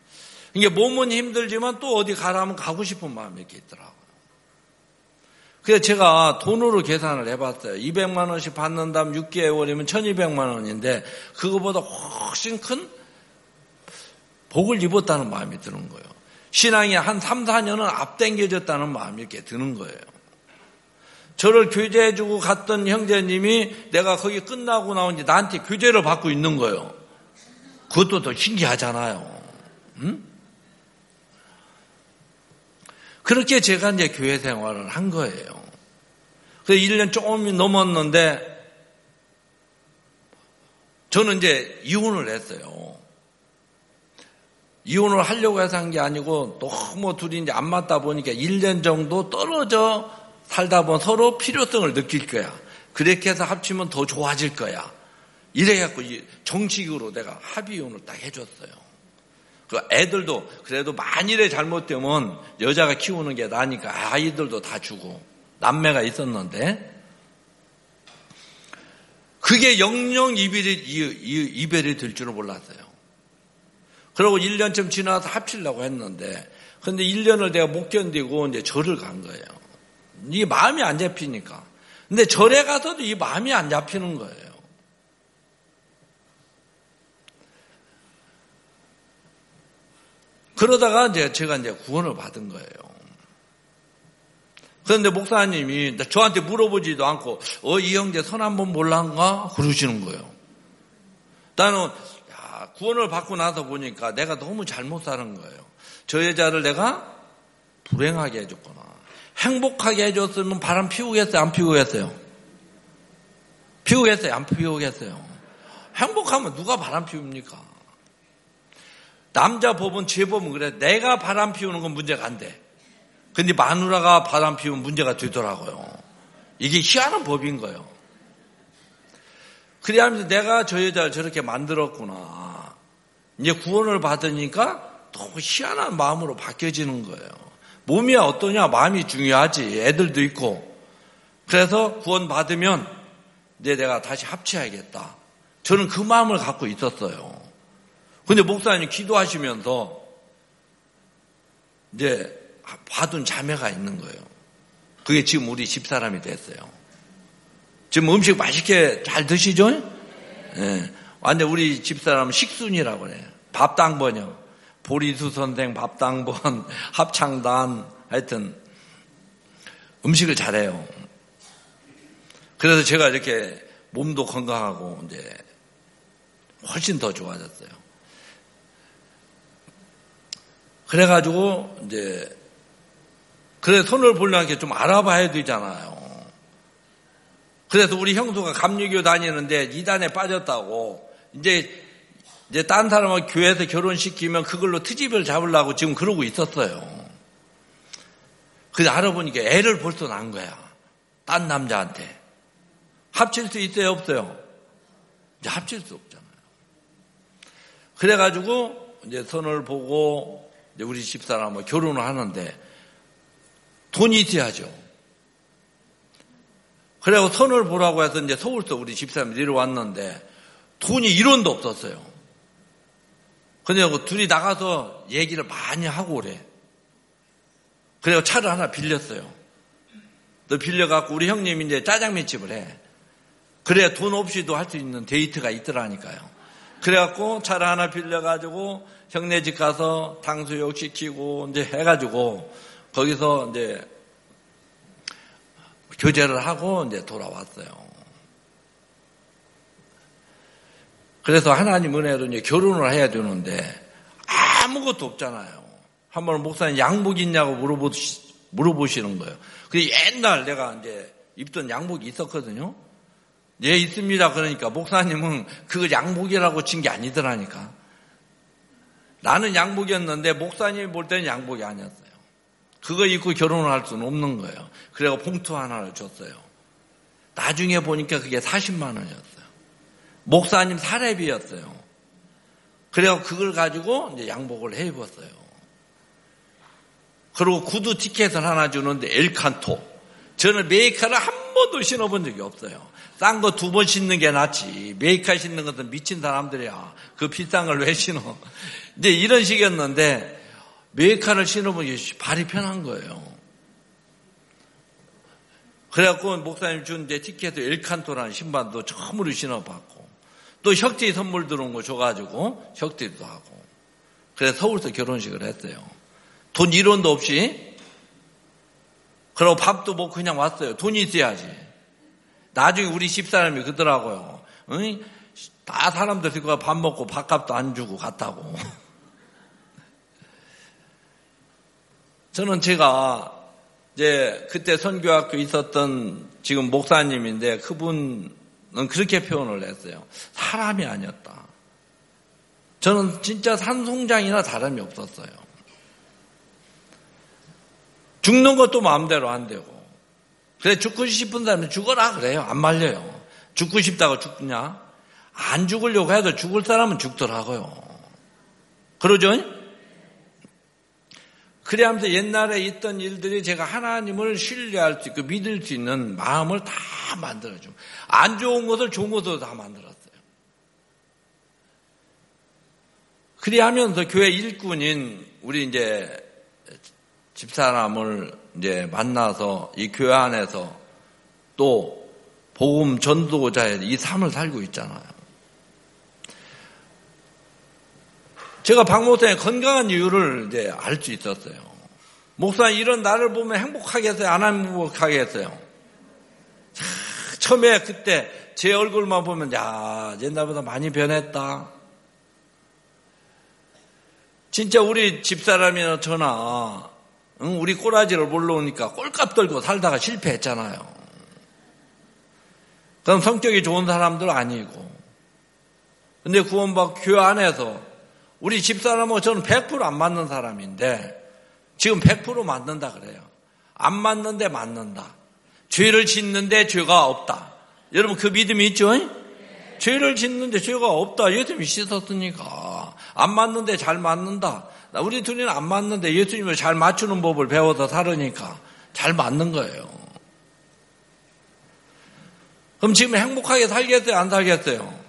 이게 몸은 힘들지만 또 어디 가라면 가고 싶은 마음이 이렇게 있더라고요. 그래서 제가 돈으로 계산을 해봤어요. 이백만 원씩 받는다면 육 개월이면 천이백만 원인데 그거보다 훨씬 큰 복을 입었다는 마음이 드는 거예요. 신앙이 한 삼, 사 년은 앞당겨졌다는 마음이 이렇게 드는 거예요. 저를 교제해주고 갔던 형제님이 내가 거기 끝나고 나온 지 나한테 교제를 받고 있는 거예요. 그것도 더 신기하잖아요. 응? 그렇게 제가 이제 교회 생활을 한 거예요. 그래서 일 년 조금 넘었는데 저는 이제 이혼을 했어요. 이혼을 하려고 해서 한 게 아니고 너무 둘이 이제 안 맞다 보니까 일 년 정도 떨어져 살다 보면 서로 필요성을 느낄 거야. 그렇게 해서 합치면 더 좋아질 거야. 이래갖고 정식으로 내가 합의 이혼을 딱 해줬어요. 그 애들도 그래도 만일에 잘못되면 여자가 키우는 게 나니까 아이들도 다 주고 남매가 있었는데 그게 영영 이별이, 이별이 될 줄은 몰랐어요. 그러고 일 년쯤 지나서 합치려고 했는데 근데 일 년을 내가 못 견디고 이제 절을 간 거예요. 이게 마음이 안 잡히니까. 근데 절에 가서도 이 마음이 안 잡히는 거예요. 그러다가 이제 제가 이제 구원을 받은 거예요. 그런데 목사님이 저한테 물어보지도 않고, 어, 이 형제 선 한번 몰란가? 그러시는 거예요. 나는, 야, 구원을 받고 나서 보니까 내가 너무 잘못 사는 거예요. 저 여자를 내가 불행하게 해줬구나. 행복하게 해줬으면 바람 피우겠어요? 안 피우겠어요? 피우겠어요? 안 피우겠어요? 행복하면 누가 바람 피웁니까? 남자 법은 제 법은 그래. 내가 바람 피우는 건 문제가 안 돼. 근데 마누라가 바람 피우면 문제가 되더라고요. 이게 희한한 법인 거예요. 그래 하면서 내가 저 여자를 저렇게 만들었구나. 이제 구원을 받으니까 너무 희한한 마음으로 바뀌어지는 거예요. 몸이 어떠냐? 마음이 중요하지. 애들도 있고. 그래서 구원 받으면 이제 내가 다시 합쳐야겠다. 저는 그 마음을 갖고 있었어요. 근데 목사님 기도하시면서 이제 받은 자매가 있는 거예요. 그게 지금 우리 집사람이 됐어요. 지금 음식 맛있게 잘 드시죠? 네. 완전 우리 집사람은 식순이라고 그래요. 밥당번이요. 보리수 선생, 밥당번, 합창단, 하여튼 음식을 잘해요. 그래서 제가 이렇게 몸도 건강하고 이제 훨씬 더 좋아졌어요. 그래가지고 이제 그래 손을 보려면 좀 알아봐야 되잖아요. 그래서 우리 형수가 감리교 다니는데 이단에 빠졌다고 이제 이제 딴 사람을 교회에서 결혼시키면 그걸로 트집을 잡으려고 지금 그러고 있었어요. 그래서 알아보니까 애를 벌써 낳은 거야. 딴 남자한테. 합칠 수 있어요, 없어요? 이제 합칠 수 없잖아요. 그래가지고 이제 선을 보고 이제 우리 집사람은 결혼을 하는데 돈이 있어야죠. 그래고 선을 보라고 해서 이제 서울서 우리 집사람이 내려왔는데 돈이 일 원도 없었어요. 근데 둘이 나가서 얘기를 많이 하고 그래. 그래서 차를 하나 빌렸어요. 또 빌려갖고 우리 형님이 이제 짜장면집을 해. 그래야 돈 없이도 할 수 있는 데이트가 있더라니까요. 그래갖고 차를 하나 빌려가지고 형네 집 가서 탕수육 시키고 이제 해가지고 거기서 이제 교제를 하고 이제 돌아왔어요. 그래서 하나님 은혜로 이제 결혼을 해야 되는데 아무것도 없잖아요. 한번 목사님 양복 있냐고 물어보시, 물어보시는 거예요. 근데 옛날 내가 이제 입던 양복이 있었거든요. 예, 있습니다. 그러니까 목사님은 그거 양복이라고 친 게 아니더라니까. 나는 양복이었는데 목사님이 볼 때는 양복이 아니었어요. 그거 입고 결혼을 할 수는 없는 거예요. 그래서 봉투 하나를 줬어요. 나중에 보니까 그게 사십만 원이었어요. 목사님 사례비였어요. 그래서 그걸 가지고 이제 양복을 해 입었어요. 그리고 구두 티켓을 하나 주는데 엘칸토. 저는 메이카를 한 번도 신어본 적이 없어요. 싼 거 두 번 신는 게 낫지. 메이카 신는 것은 미친 사람들이야. 그 비싼 걸 왜 신어? 이제 이런 식이었는데 메이카를 신어보니 발이 편한 거예요. 그래갖고 목사님 준 이제 티켓도 엘칸토라는 신발도 처음으로 신어봤고, 또 혁지 선물 들어온 거 줘가지고 혁지도 하고, 그래서 서울서 결혼식을 했어요. 돈 일 원도 없이. 그리고 밥도 먹고 그냥 왔어요. 돈이 있어야지. 나중에 우리 집사람이 그러더라고요. 응? 다 사람들 들고 밥 먹고 밥값도 안 주고 갔다고. 저는 제가 이제 그때 선교학교 있었던 지금 목사님인데 그분은 그렇게 표현을 했어요. 사람이 아니었다. 저는 진짜 산송장이나 다름이 없었어요. 죽는 것도 마음대로 안 되고. 그래 죽고 싶은 사람은 죽어라 그래요. 안 말려요. 죽고 싶다고 죽냐? 안 죽으려고 해도 죽을 사람은 죽더라고요. 그러죠? 그래 하면서 옛날에 있던 일들이 제가 하나님을 신뢰할 수 있고 믿을 수 있는 마음을 다 만들어줘. 안 좋은 것을 좋은 것으로 다 만들었어요. 그래 하면서 교회 일꾼인 우리 이제 집사람을 이제 만나서 이 교회 안에서 또 복음 전도자의 이 삶을 살고 있잖아요. 제가 박 목사님의 건강한 이유를 이제 알 수 있었어요. 목사님 이런 나를 보면 행복하겠어요? 안 행복하겠어요? 처음에 그때 제 얼굴만 보면 야 옛날보다 많이 변했다. 진짜 우리 집사람이나 저나 응, 우리 꼬라지를 몰라오니까 꼴값 들고 살다가 실패했잖아요. 그럼 성격이 좋은 사람들 아니고. 근데 구원받고 교회 안에서 우리 집사람하고 저는 백 퍼센트 안 맞는 사람인데 지금 백 퍼센트 맞는다 그래요. 안 맞는데 맞는다. 죄를 짓는데 죄가 없다. 여러분 그 믿음이 있죠? 죄를 짓는데 죄가 없다. 예수님이 씻었으니까. 안 맞는데 잘 맞는다. 우리 둘이는 안 맞는데 예수님을 잘 맞추는 법을 배워서 살으니까 잘 맞는 거예요. 그럼 지금 행복하게 살겠어요? 안 살겠어요?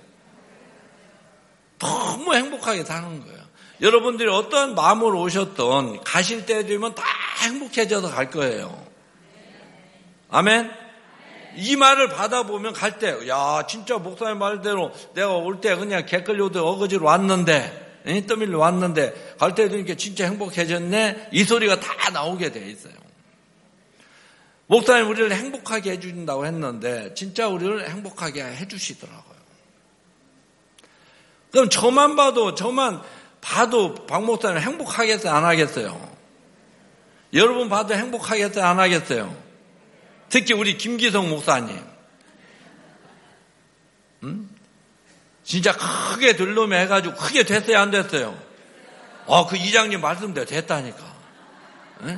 너무 행복하게 사는 거예요. 여러분들이 어떤 마음으로 오셨던 가실 때 되면 다 행복해져서 갈 거예요. 아멘? 이 말을 받아보면 갈 때, 야, 진짜 목사님 말대로 내가 올 때 그냥 개끌려도 어거지로 왔는데, 떠밀려 왔는데, 갈 때 되니까 진짜 행복해졌네? 이 소리가 다 나오게 돼 있어요. 목사님 우리를 행복하게 해주신다고 했는데, 진짜 우리를 행복하게 해주시더라고요. 그럼 저만 봐도, 저만 봐도 박 목사님 행복하겠어요? 안 하겠어요? 여러분 봐도 행복하겠어요? 안 하겠어요? 특히 우리 김기성 목사님. 음? 진짜 크게 들놈에 해가지고 크게 됐어요? 안 됐어요? 아, 그 이장님 말씀대로 됐다니까. 에?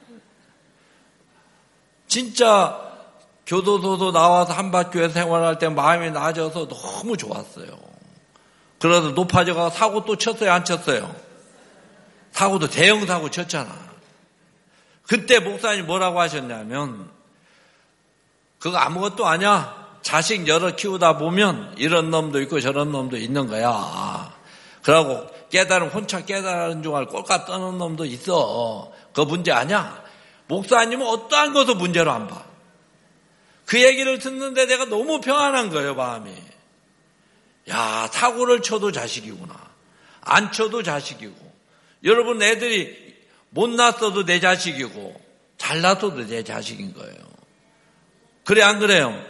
진짜 교도소도 나와서 한밭교회 생활할 때 마음이 나아져서 너무 좋았어요. 그래서 높아져가 사고 또 쳤어요? 안 쳤어요? 사고도 대형 사고 쳤잖아. 그때 목사님 뭐라고 하셨냐면 그거 아무것도 아니야. 자식 여러 키우다 보면 이런 놈도 있고 저런 놈도 있는 거야. 그러고 깨달은 혼자 깨달은 중알 꼴값 떠는 놈도 있어. 그거 문제 아니야. 목사님은 어떠한 것도 문제로 안 봐. 그 얘기를 듣는데 내가 너무 평안한 거예요, 마음이. 야, 사고를 쳐도 자식이구나. 안 쳐도 자식이고. 여러분 애들이 못 낳았어도 내 자식이고 잘 낳았어도 내 자식인 거예요. 그래 안 그래요?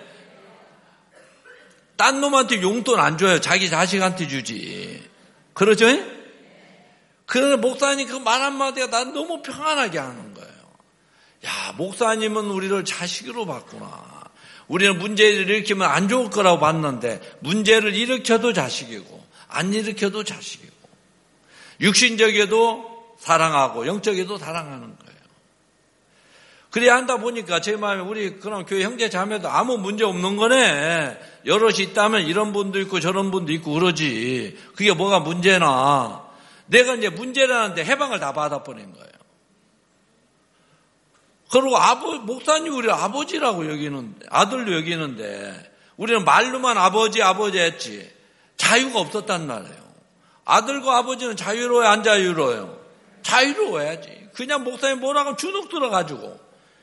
딴 놈한테 용돈 안 줘요. 자기 자식한테 주지. 그러죠? 그런데 목사님 그 말 한마디가 난 너무 평안하게 하는 거예요. 야, 목사님은 우리를 자식으로 봤구나. 우리는 문제를 일으키면 안 좋을 거라고 봤는데 문제를 일으켜도 자식이고 안 일으켜도 자식이고 육신적에도 사랑하고 영적에도 사랑하는 거예요. 그래야 한다 보니까 제 마음에 우리 그럼 교회 형제 자매도 아무 문제 없는 거네. 여럿이 있다면 이런 분도 있고 저런 분도 있고 그러지. 그게 뭐가 문제나. 내가 이제 문제라는데 해방을 다 받아버린 거예요. 그리고 아버, 목사님 우리 아버지라고 여기는데, 아들로 여기는데, 우리는 말로만 아버지, 아버지 했지. 자유가 없었단 말이에요. 아들과 아버지는 자유로워요, 안 자유로워요? 자유로워야지. 그냥 목사님 뭐라고 주눅 들어가지고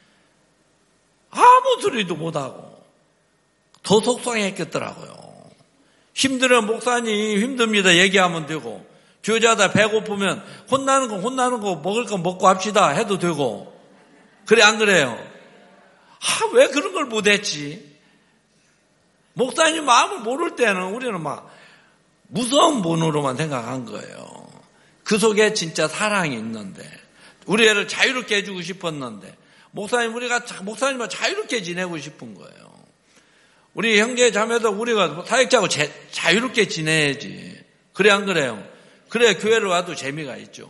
아무 소리도 못하고 더 속상했겠더라고요. 힘들면 목사님 힘듭니다 얘기하면 되고, 교회자다 배고프면 혼나는 거 혼나는 거 먹을 거 먹고 합시다 해도 되고, 그래 안 그래요? 아, 왜 그런 걸 못했지? 목사님 마음을 모를 때는 우리는 막 무서운 분으로만 생각한 거예요. 그 속에 진짜 사랑이 있는데, 우리 애를 자유롭게 해주고 싶었는데, 목사님 우리가 목사님과 자유롭게 지내고 싶은 거예요. 우리 형제 자매도 우리가 사역자하고 자유롭게 지내야지. 그래 안 그래요? 그래 교회를 와도 재미가 있죠.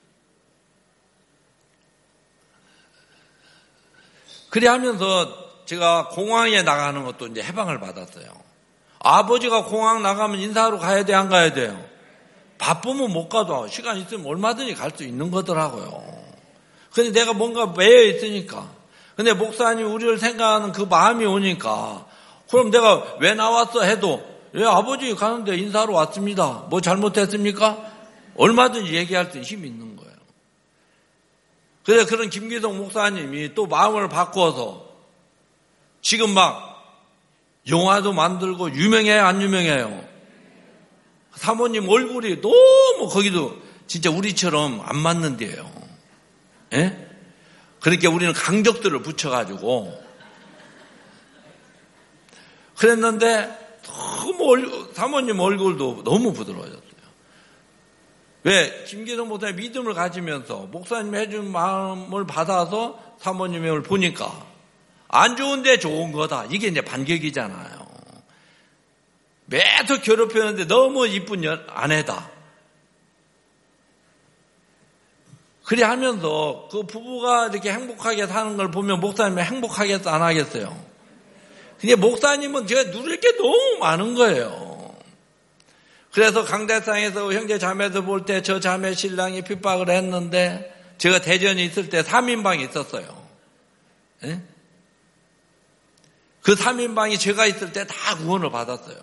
그래 하면서 제가 공항에 나가는 것도 이제 해방을 받았어요. 아버지가 공항 나가면 인사하러 가야 돼, 안 가야 돼요? 바쁘면 못 가도 시간 있으면 얼마든지 갈 수 있는 거더라고요. 근데 내가 뭔가 매여 있으니까. 근데 목사님 우리를 생각하는 그 마음이 오니까, 그럼 내가 왜 나왔어 해도, 예, 아버지 가는데 인사하러 왔습니다. 뭐 잘못했습니까? 얼마든지 얘기할 수 힘이 있는 거예요. 그래서 그런 김기동 목사님이 또 마음을 바꿔서 지금 막 영화도 만들고, 유명해요, 안 유명해요? 사모님 얼굴이 너무 거기도 진짜 우리처럼 안 맞는데요. 예? 그러니까 우리는 강적들을 붙여가지고 그랬는데 너무 얼, 사모님 얼굴도 너무 부드러워졌어요. 왜? 김기동 목사님 믿음을 가지면서 목사님이 해준 마음을 받아서 사모님을 보니까 안 좋은데 좋은 거다. 이게 이제 반격이잖아요. 매도 괴롭혔는데 너무 이쁜 아내다. 그래 하면서 그 부부가 이렇게 행복하게 사는 걸 보면 목사님이 행복하겠어, 안 하겠어요? 근데 목사님은 제가 누릴 게 너무 많은 거예요. 그래서 강대상에서 형제 자매들 볼 때 저 자매 신랑이 핍박을 했는데, 제가 대전에 있을 때 삼 인방이 있었어요. 예? 그 삼 인방이 제가 있을 때 다 구원을 받았어요.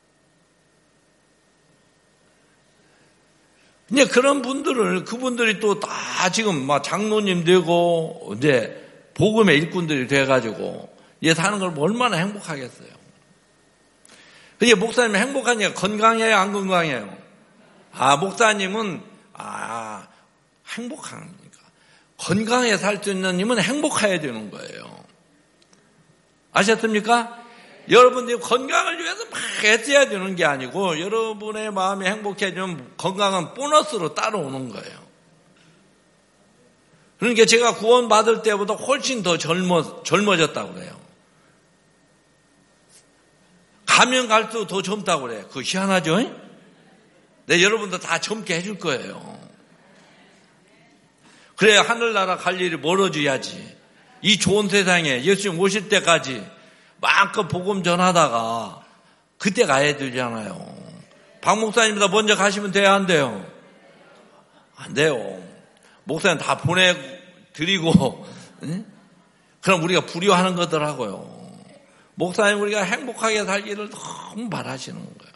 근데 그런 분들을, 그분들이 또 다 지금 막 장로님 되고, 이제 복음의 일꾼들이 돼가지고, 이제 사는 걸 얼마나 행복하겠어요. 근데 목사님이 행복하니까 건강해요, 안 건강해요? 아, 목사님은, 아, 행복하니까. 건강하게 살 수 있는 님은 행복해야 되는 거예요. 아셨습니까? 여러분들이 건강을 위해서 막 애써야 되는 게 아니고, 여러분의 마음이 행복해지면 건강은 보너스로 따라오는 거예요. 그러니까 제가 구원받을 때보다 훨씬 더 젊어, 젊어졌다고 그래요. 가면 갈수록 더 젊다고 그래요. 그거 희한하죠? 네, 여러분도 다 젊게 해줄 거예요. 그래야 하늘나라 갈 일이 멀어져야지. 이 좋은 세상에 예수님 오실 때까지 마음껏 복음 전하다가 그때 가야 되잖아요. 박 목사님보다 먼저 가시면 돼요, 안 돼요? 안 돼요. 목사님 다 보내드리고, 응? 그럼 우리가 불효하는 거더라고요. 목사님 우리가 행복하게 살기를 너무 바라시는 거예요.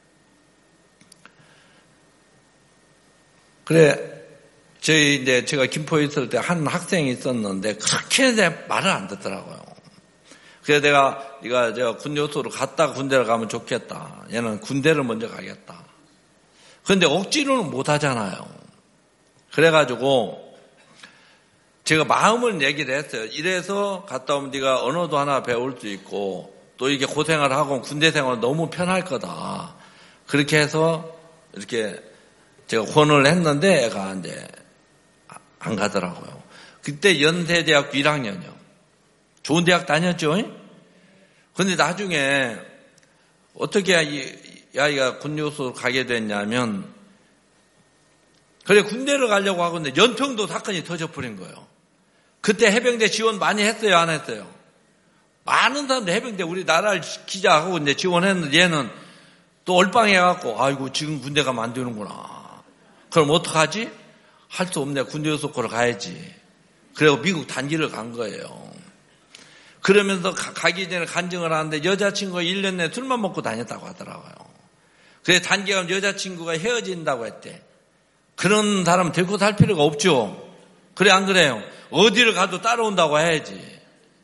그래, 저희 이제 제가 김포에 있을 때 한 학생이 있었는데 그렇게 내 말을 안 듣더라고요. 그래서 내가 네가 저 군요소로 갔다가 군대를 가면 좋겠다. 얘는 군대를 먼저 가겠다. 그런데 억지로는 못 하잖아요. 그래가지고 제가 마음을 얘기를 했어요. 이래서 갔다 오면 네가 언어도 하나 배울 수 있고 또 이게 고생을 하고 군대 생활은 너무 편할 거다. 그렇게 해서 이렇게 제가 권을 했는데 애가 이제 안 가더라고요. 그때 연세대학교 일 학년이요. 좋은 대학 다녔죠. 그런데 나중에 어떻게 이 아이가 군요소로 가게 됐냐면, 그래 군대를 가려고 하고 있는데 연평도 사건이 터져버린 거예요. 그때 해병대 지원 많이 했어요, 안 했어요? 많은 사람들 해병대 우리나라를 기자하고 이제 지원했는데 얘는 또 얼빵해갖고 아이고 지금 군대 가면 안 되는구나. 그럼 어떡하지? 할 수 없네. 군대 요소코를 가야지. 그리고 미국 단기를 간 거예요. 그러면서 가, 가기 전에 간증을 하는데 여자친구가 일 년 내에 술만 먹고 다녔다고 하더라고요. 그래서 단기 가면 여자친구가 헤어진다고 했대. 그런 사람 데리고 살 필요가 없죠. 그래 안 그래요? 어디를 가도 따라온다고 해야지.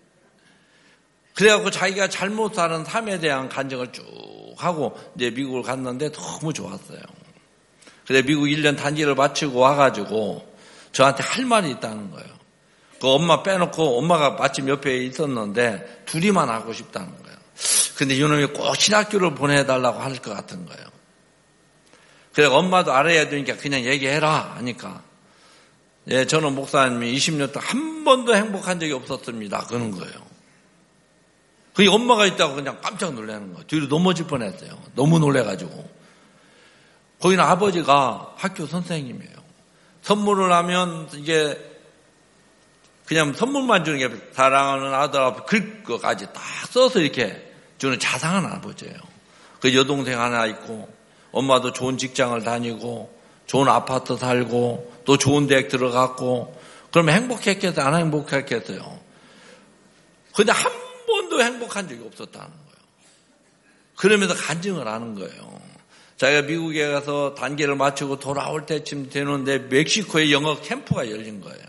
그래갖고 자기가 잘못 사는 삶에 대한 간증을 쭉 하고 이제 미국을 갔는데 너무 좋았어요. 그래 미국 일 년 단기를 마치고 와가지고 저한테 할 말이 있다는 거예요. 그 엄마 빼놓고 엄마가 마침 옆에 있었는데 둘이만 하고 싶다는 거예요. 근데 이놈이 꼭 신학교를 보내달라고 할 것 같은 거예요. 그래 엄마도 알아야 되니까 그냥 얘기해라 하니까 예, 저는 목사님이 이십 년 동안 한 번도 행복한 적이 없었습니다. 그러는 거예요. 그게 엄마가 있다고 그냥 깜짝 놀라는 거예요. 뒤로 넘어질 뻔했어요. 너무 놀래가지고. 거기는 아버지가 학교 선생님이에요. 선물을 하면 이게 그냥 선물만 주는 게 사랑하는 아들 앞에 글 것까지 딱 써서 이렇게 주는 자상한 아버지예요. 그 여동생 하나 있고 엄마도 좋은 직장을 다니고 좋은 아파트 살고 또 좋은 대학 들어갔고 그러면 행복했겠어요? 안 행복했겠어요? 근데 한 번도 행복한 적이 없었다는 거예요. 그러면서 간증을 하는 거예요. 자기가 미국에 가서 단계를 마치고 돌아올 때쯤 되는데 멕시코에 영어 캠프가 열린 거예요.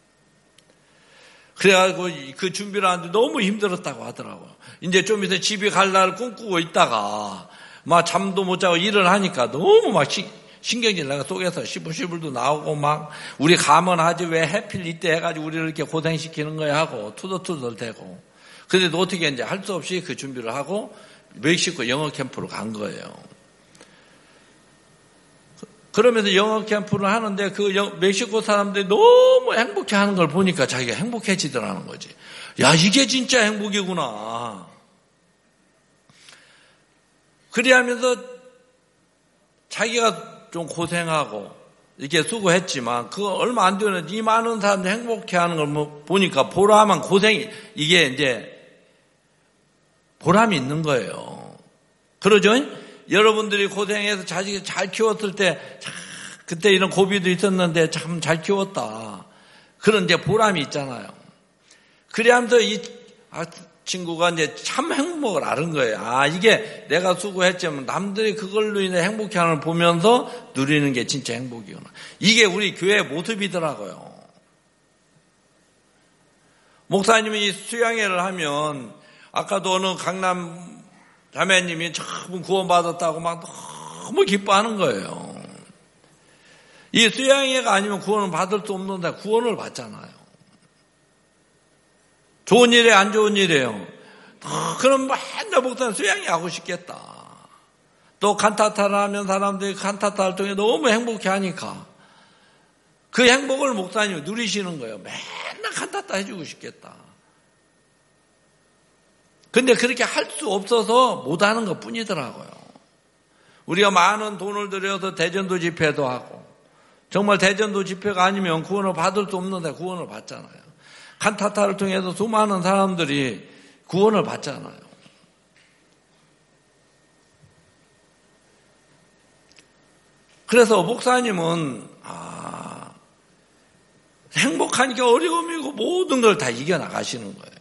그래가지고 그 준비를 하는데 너무 힘들었다고 하더라고요. 이제 좀 있어 집에 갈 날 꿈꾸고 있다가 막 잠도 못 자고 일을 하니까 너무 막 시, 신경질 나가 속에서 시불시불도 나오고 막 우리 가면 하지 왜 해필 이때 해가지고 우리를 이렇게 고생시키는 거야 하고 투덜투덜 대고 그래도 어떻게 이제 할 수 없이 그 준비를 하고 멕시코 영어 캠프로 간 거예요. 그러면서 영어 캠프를 하는데 그 멕시코 사람들이 너무 행복해 하는 걸 보니까 자기가 행복해지더라는 거지. 야, 이게 진짜 행복이구나. 그래 하면서 자기가 좀 고생하고 이렇게 수고했지만 그거 얼마 안 되는 이 많은 사람들이 행복해 하는 걸 보니까 보람한 고생이 이게 이제 보람이 있는 거예요. 그러죠? 여러분들이 고생해서 자식이 잘 키웠을 때 그때 이런 고비도 있었는데 참 잘 키웠다. 그런 이제 보람이 있잖아요. 그래 하면서 이 친구가 이제 참 행복을 아는 거예요. 아, 이게 내가 수고했지만 남들이 그걸로 인해 행복해하는 걸 보면서 누리는 게 진짜 행복이구나. 이게 우리 교회의 모습이더라고요. 목사님이 수양회를 하면 아까도 어느 강남 자매님이 처음 구원받았다고 막 너무 기뻐하는 거예요. 이 수양회가 아니면 구원을 받을 수 없는데 구원을 받잖아요. 좋은 일에 안 좋은 일이에요. 그럼 맨날 목사님 수양회 하고 싶겠다. 또 칸타타를 하면 사람들이 칸타타 활동에 너무 행복해 하니까 그 행복을 목사님이 누리시는 거예요. 맨날 칸타타 해주고 싶겠다. 근데 그렇게 할 수 없어서 못하는 것 뿐이더라고요. 우리가 많은 돈을 들여서 대전도 집회도 하고 정말 대전도 집회가 아니면 구원을 받을 수 없는데 구원을 받잖아요. 칸타타를 통해서 수많은 사람들이 구원을 받잖아요. 그래서 목사님은 아, 행복하니까 어려움이고 모든 걸 다 이겨나가시는 거예요.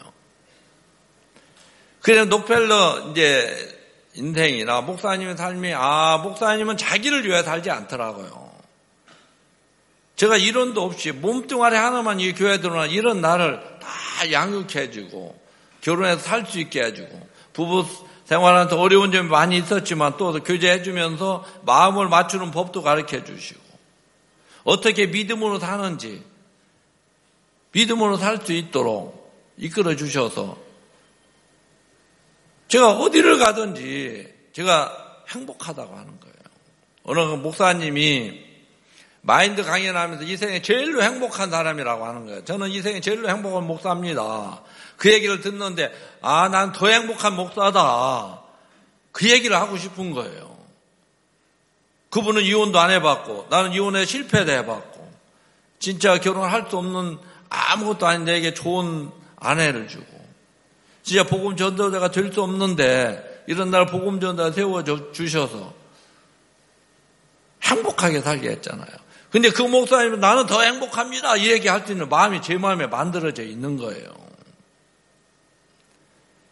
그래서 녹펠러 이제 인생이나 목사님의 삶이 아 목사님은 자기를 위해 살지 않더라고요. 제가 이론도 없이 몸뚱아리 하나만 이 교회에 들어오나 이런 나를 다 양육해주고 결혼해서 살 수 있게 해주고 부부 생활하면서 어려운 점이 많이 있었지만 또 교제해주면서 마음을 맞추는 법도 가르쳐주시고 어떻게 믿음으로 사는지 믿음으로 살 수 있도록 이끌어주셔서 제가 어디를 가든지 제가 행복하다고 하는 거예요. 어느 목사님이 마인드 강연하면서 이 생에 제일로 행복한 사람이라고 하는 거예요. 저는 이 생에 제일로 행복한 목사입니다. 그 얘기를 듣는데 아, 난 더 행복한 목사다. 그 얘기를 하고 싶은 거예요. 그분은 이혼도 안 해봤고 나는 이혼에 실패도 해봤고 진짜 결혼을 할 수 없는 아무것도 아닌 내게 좋은 아내를 주고 진짜 복음 전도자가 될 수 없는데 이런 날 복음 전도자 세워주셔서 행복하게 살게 했잖아요. 근데 그 목사님은 나는 더 행복합니다. 이 얘기 할 수 있는 마음이 제 마음에 만들어져 있는 거예요.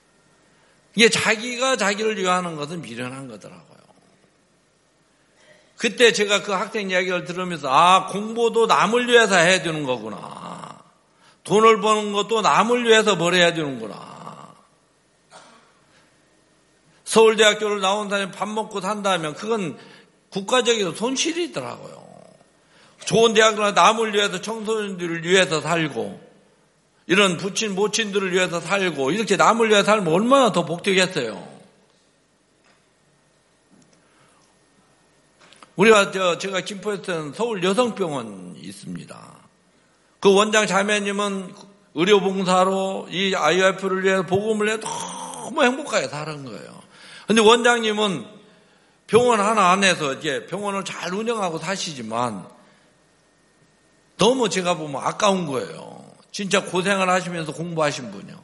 이게 자기가 자기를 위하는 것은 미련한 거더라고요. 그때 제가 그 학생 이야기를 들으면서 아, 공부도 남을 위해서 해야 되는 거구나. 돈을 버는 것도 남을 위해서 벌어야 되는구나. 서울대학교를 나온 사람이 밥 먹고 산다면 그건 국가적인 손실이더라고요. 좋은 대학을 남을 위해서 청소년들을 위해서 살고 이런 부친 모친들을 위해서 살고 이렇게 남을 위해서 살면 얼마나 더 복되겠어요. 우리가 저 제가 김포에서는 서울 여성병원 있습니다. 그 원장 자매님은 의료봉사로 이 아이오에프를 위해서 복음을 해 너무 행복하게 사는 거예요. 근데 원장님은 병원 하나 안에서 이제 병원을 잘 운영하고 사시지만 너무 제가 보면 아까운 거예요. 진짜 고생을 하시면서 공부하신 분이요.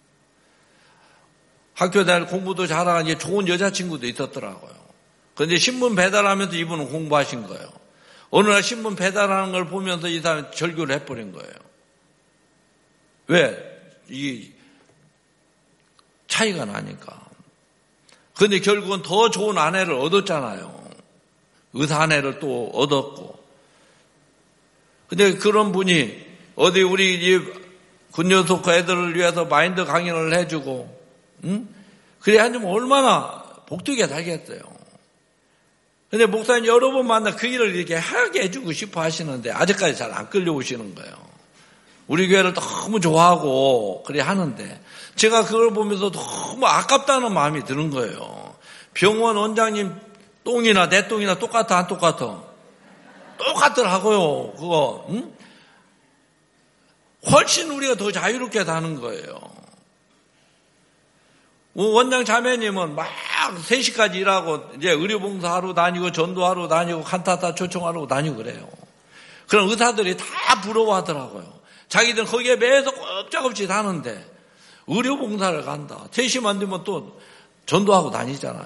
학교 다닐 공부도 잘하고 이제 좋은 여자친구도 있었더라고요. 그런데 신문 배달하면서 이분은 공부하신 거예요. 어느 날 신문 배달하는 걸 보면서 이 사람이 절교를 해버린 거예요. 왜? 이 차이가 나니까. 그런데 결국은 더 좋은 아내를 얻었잖아요. 의사 아내를 또 얻었고. 근데 그런 분이 어디 우리 이 군녀소코 애들을 위해서 마인드 강연을 해주고, 응? 그래 하면 얼마나 복되게 살겠어요. 근데 목사님 여러 번 만나 그 일을 이렇게 하게 해주고 싶어 하시는데 아직까지 잘 안 끌려오시는 거예요. 우리 교회를 너무 좋아하고 그래 하는데 제가 그걸 보면서 너무 아깝다는 마음이 드는 거예요. 병원 원장님 똥이나 내 똥이나 똑같아 안 똑같아? 똑같더라고요. 그거 응? 훨씬 우리가 더 자유롭게 사는 거예요. 원장 자매님은 막 세 시까지 일하고 이제 의료봉사하러 다니고 전도하러 다니고 칸타타 초청하러 다니고 그래요. 그런 의사들이 다 부러워하더라고요. 자기들은 거기에 매서 꼼짝없이 사는데 의료봉사를 간다. 세 시만 되면 또 전도하고 다니잖아요.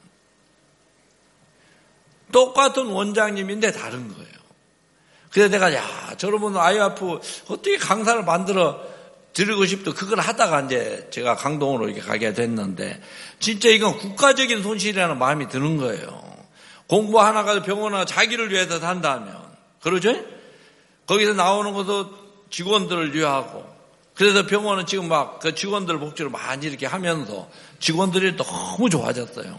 똑같은 원장님인데 다른 거예요. 그래서 내가 야 저러면 아이오에프 어떻게 강사를 만들어 드리고 싶다. 그걸 하다가 이제 제가 강동으로 이렇게 가게 됐는데 진짜 이건 국가적인 손실이라는 마음이 드는 거예요. 공부 하나 가서 병원 하나 자기를 위해서 산다면 그러죠? 거기서 나오는 것도 직원들을 위하고 그래서 병원은 지금 막 그 직원들 복지를 많이 이렇게 하면서 직원들이 너무 좋아졌어요.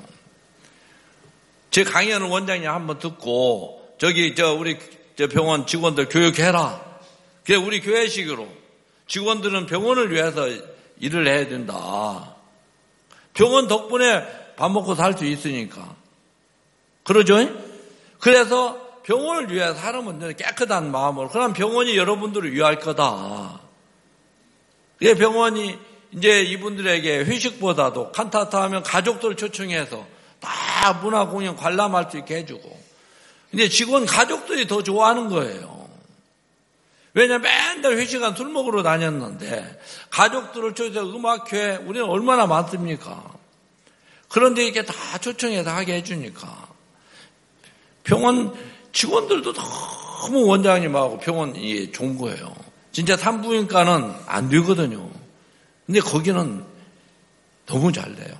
제 강연을 원장님 한번 듣고 저기 저 우리 저 병원 직원들 교육해라. 그게 우리 교회식으로 직원들은 병원을 위해서 일을 해야 된다. 병원 덕분에 밥 먹고 살 수 있으니까. 그러죠? 그래서 병원을 위해서 살면 깨끗한 마음으로 그럼 병원이 여러분들을 위할 거다. 그게 병원이 이제 이분들에게 회식보다도 칸타타 하면 가족들 초청해서 다 문화 공연 관람할 수 있게 해주고 근데 직원 가족들이 더 좋아하는 거예요. 왜냐면 맨날 회식한 술 먹으러 다녔는데 가족들을 초청해서 음악회 우리는 얼마나 많습니까? 그런데 이렇게 다 초청해서 하게 해주니까 병원 직원들도 너무 원장님하고 병원이 좋은 거예요. 진짜 산부인과는 안 되거든요. 근데 거기는 너무 잘 돼요.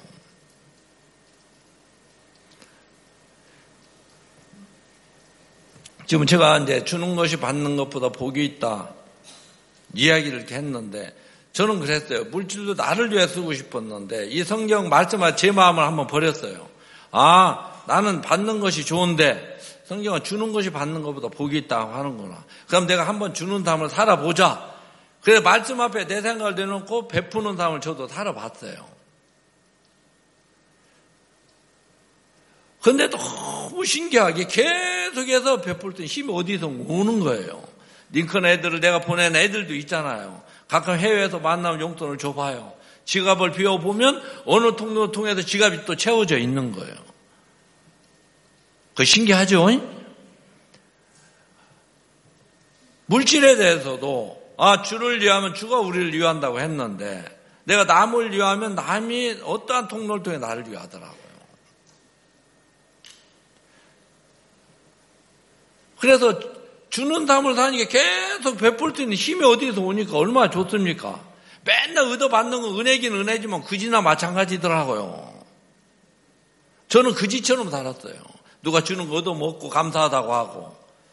지금 제가 이제 주는 것이 받는 것보다 복이 있다 이야기를 이렇게 했는데 저는 그랬어요. 물질도 나를 위해 쓰고 싶었는데 이 성경 말씀에 제 마음을 한번 버렸어요. 아 나는 받는 것이 좋은데 성경은 주는 것이 받는 것보다 복이 있다고 하는구나. 그럼 내가 한번 주는 삶을 살아보자. 그래서 말씀 앞에 내 생각을 내놓고 베푸는 삶을 저도 살아봤어요. 근데 너무 신기하게 계속해서 베풀 때 힘이 어디서 오는 거예요. 링컨 애들을 내가 보낸 애들도 있잖아요. 가끔 해외에서 만나면 용돈을 줘봐요. 지갑을 비워보면 어느 통로 통해서 지갑이 또 채워져 있는 거예요. 그거 신기하죠? 물질에 대해서도 아 주를 위하면 주가 우리를 위한다고 했는데 내가 남을 위하면 남이 어떠한 통로를 통해 나를 위하더라고요. 그래서 주는 삶을 사니까 계속 베풀 수 있는 힘이 어디서 오니까 얼마나 좋습니까? 맨날 얻어받는 건 은혜긴 은혜지만 그지나 마찬가지더라고요. 저는 그지처럼 살았어요. 누가 주는 거 얻어먹고 감사하다고 하고.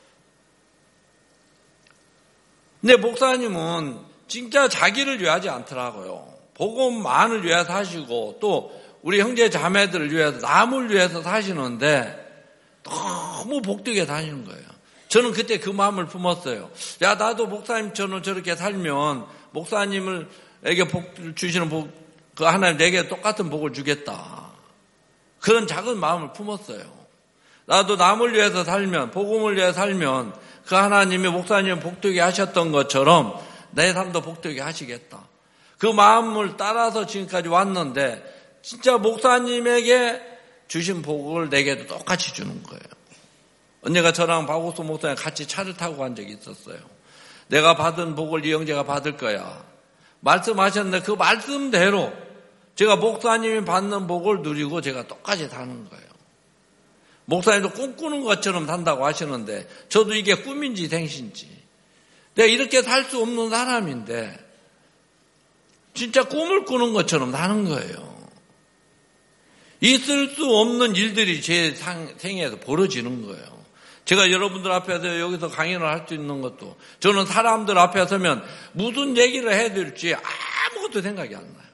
근데 목사님은 진짜 자기를 위하지 않더라고요. 복음만을 위해서 사시고 또 우리 형제 자매들을 위해서 남을 위해서 사시는데 너무 복되게 다니는 거예요. 저는 그때 그 마음을 품었어요. 야, 나도 목사님처럼 저렇게 살면 목사님에게 복 주시는 복, 그 하나님 내게 똑같은 복을 주겠다. 그런 작은 마음을 품었어요. 나도 남을 위해서 살면, 복음을 위해서 살면 그 하나님이 목사님 복되게 하셨던 것처럼 내 삶도 복되게 하시겠다. 그 마음을 따라서 지금까지 왔는데 진짜 목사님에게 주신 복을 내게도 똑같이 주는 거예요. 언니가 저랑 박옥수 목사님 같이 차를 타고 간 적이 있었어요. 내가 받은 복을 이 형제가 받을 거야. 말씀하셨는데 그 말씀대로 제가 목사님이 받는 복을 누리고 제가 똑같이 사는 거예요. 목사님도 꿈꾸는 것처럼 산다고 하시는데 저도 이게 꿈인지 생신지 내가 이렇게 살 수 없는 사람인데 진짜 꿈을 꾸는 것처럼 사는 거예요. 있을 수 없는 일들이 제 생애에서 벌어지는 거예요. 제가 여러분들 앞에서 여기서 강연을 할 수 있는 것도 저는 사람들 앞에 서면 무슨 얘기를 해야 될지 아무것도 생각이 안 나요.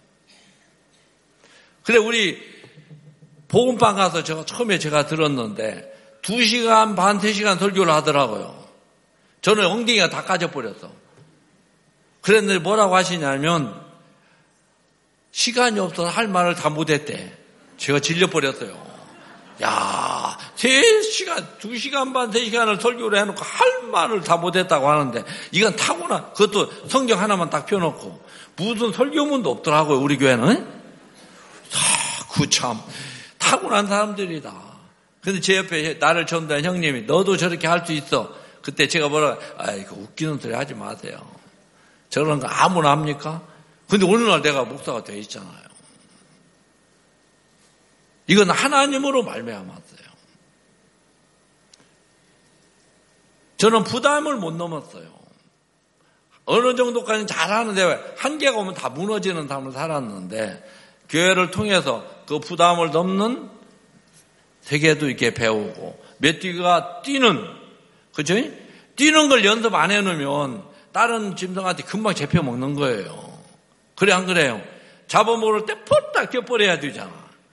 그래 우리 복음방 가서 제가 처음에 제가 들었는데 두 시간 반, 세 시간 설교를 하더라고요. 저는 엉덩이가 다 까져버렸어. 그랬는데 뭐라고 하시냐면 시간이 없어서 할 말을 다 못했대. 제가 질려버렸어요. 야, 세 시간, 두 시간 반, 세 시간을 설교를 해놓고 할 말을 다 못했다고 하는데 이건 타고나, 그것도 성경 하나만 딱 펴놓고 무슨 설교문도 없더라고요, 우리 교회는. 아, 그 참 타고난 사람들이다. 근데 제 옆에 나를 전도한 형님이 너도 저렇게 할 수 있어. 그때 제가 뭐라, 아이고 웃기는 소리 하지 마세요. 저런 거 아무나 합니까? 근데 어느 날 내가 목사가 돼 있잖아요. 이건 하나님으로 말미암았어요. 저는 부담을 못 넘었어요. 어느 정도까지는 잘하는데 한계가 오면 다 무너지는 삶을 살았는데 교회를 통해서 그 부담을 넘는 세계도 있게 배우고 메뚜기가 뛰는, 그죠? 뛰는 걸 연습 안 해놓으면 다른 짐승한테 금방 잡혀먹는 거예요. 그래 안 그래요? 잡아먹을 때 폴딱 껴버려야 되잖아.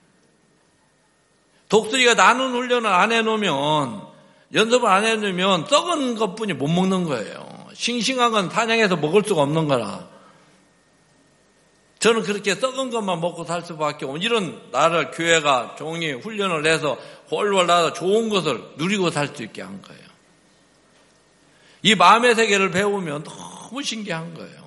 독수리가 나는 훈련을 안 해놓으면, 연습을 안 해놓으면 썩은 것뿐이 못 먹는 거예요. 싱싱한 건 사냥해서 먹을 수가 없는 거라. 저는 그렇게 썩은 것만 먹고 살 수밖에 없는 이런 나를 교회가 종이 훈련을 해서 훨훨 나서 좋은 것을 누리고 살 수 있게 한 거예요. 이 마음의 세계를 배우면 너무 신기한 거예요.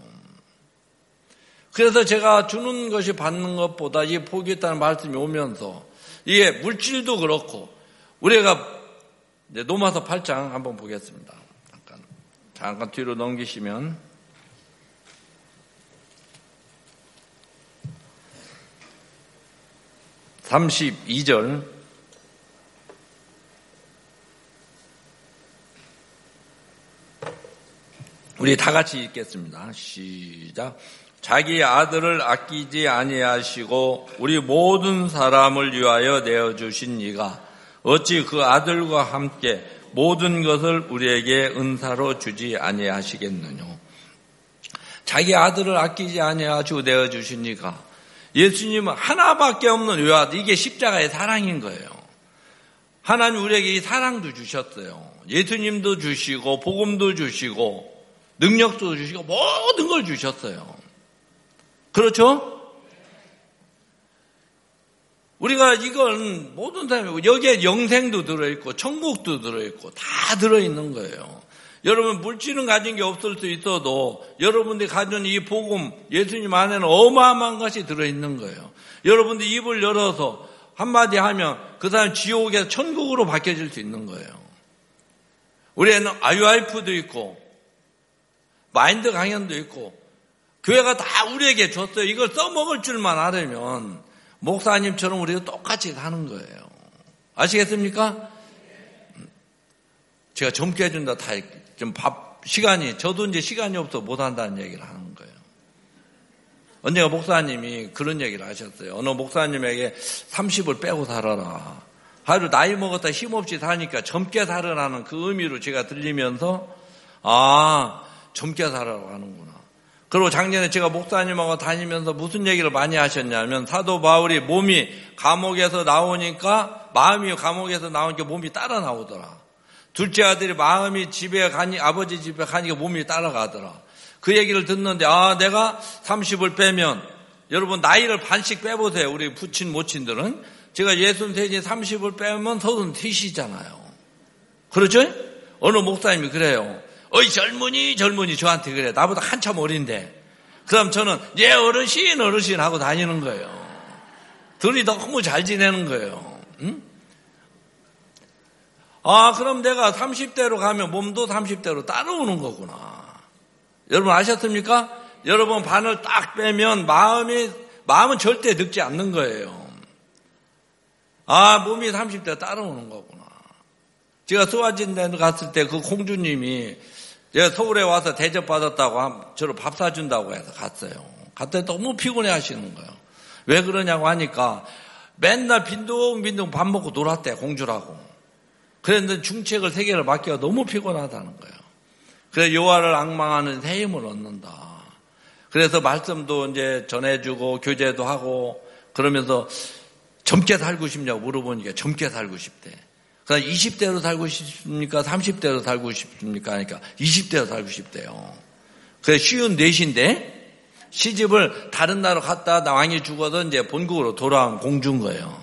그래서 제가 주는 것이 받는 것보다 이 복이 있다는 말씀이 오면서 이게 물질도 그렇고 우리가 이제 로마서 팔 장 한번 보겠습니다. 잠깐 잠깐 뒤로 넘기시면 삼십이 절 우리 다 같이 읽겠습니다. 시작. 자기 아들을 아끼지 아니하시고 우리 모든 사람을 위하여 내어주신 이가 어찌 그 아들과 함께 모든 것을 우리에게 은사로 주지 아니하시겠느냐. 자기 아들을 아끼지 아니하시고 내어주신 이가, 예수님은 하나밖에 없는 외아들, 이게 십자가의 사랑인 거예요. 하나님 우리에게 이 사랑도 주셨어요. 예수님도 주시고 복음도 주시고 능력도 주시고 모든 걸 주셨어요. 그렇죠? 우리가 이건 모든 사람이, 여기에 영생도 들어있고 천국도 들어있고 다 들어있는 거예요. 여러분 물질은 가진 게 없을 수 있어도 여러분들이 가진 이 복음, 예수님 안에는 어마어마한 것이 들어있는 거예요. 여러분들이 입을 열어서 한마디 하면 그 사람 지옥에서 천국으로 바뀌어질 수 있는 거예요. 우리에는 아이유아이피도 있고 마인드 강연도 있고 교회가 다 우리에게 줬어요. 이걸 써먹을 줄만 알으면 목사님처럼 우리가 똑같이 사는 거예요. 아시겠습니까? 제가 젊게 해준다 다 좀 밥 시간이, 저도 이제 시간이 없어 못 한다는 얘기를 하는 거예요. 언제가 목사님이 그런 얘기를 하셨어요. 어느 목사님에게 삼십을 빼고 살아라. 하루 나이 먹었다 힘없이 사니까 젊게 살으라는 그 의미로 제가 들리면서 아, 젊게 살아라고 하는구나. 그리고 작년에 제가 목사님하고 다니면서 무슨 얘기를 많이 하셨냐면 사도 바울이 몸이 감옥에서 나오니까 마음이 감옥에서 나오니까 몸이 따라 나오더라. 둘째 아들이 마음이 집에 가니 아버지 집에 가니까 몸이 따라가더라. 그 얘기를 듣는데 아, 내가 삼십을 빼면 여러분 나이를 반씩 빼보세요. 우리 부친 모친들은 제가 예순셋이 삼십을 빼면 서른셋이잖아요. 그렇죠? 어느 목사님이 그래요. 어이 젊은이 젊은이 저한테 그래. 나보다 한참 어린데. 그럼 저는 예 어르신 어르신 하고 다니는 거예요. 둘이 너무 잘 지내는 거예요. 응? 아 그럼 내가 삼십 대로 가면 몸도 삼십 대로 따라오는 거구나. 여러분 아셨습니까? 여러분 반을 딱 빼면 마음이 마음은 절대 늙지 않는 거예요. 아 몸이 삼십 대 따라오는 거구나. 제가 소아진대 갔을 때 그 공주님이 제가 서울에 와서 대접받았다고 저를 밥 사준다고 해서 갔어요. 갔더니 너무 피곤해 하시는 거예요. 왜 그러냐고 하니까 맨날 빈둥빈둥 밥 먹고 놀았대 공주라고. 그랬는데 중책을 세 개를 맡기가 너무 피곤하다는 거예요. 그래서 여호와를 앙망하는 새 힘을 얻는다. 그래서 말씀도 이제 전해주고 교제도 하고 그러면서 젊게 살고 싶냐고 물어보니까 젊게 살고 싶대. 그래서 이십 대로 살고 싶습니까? 삼십 대로 살고 싶습니까? 하니까 이십 대로 살고 싶대요. 그래서 쉬운 넷인데 시집을 다른 나라로 갔다 왕이 죽어서 이제 본국으로 돌아온 공주인 거예요.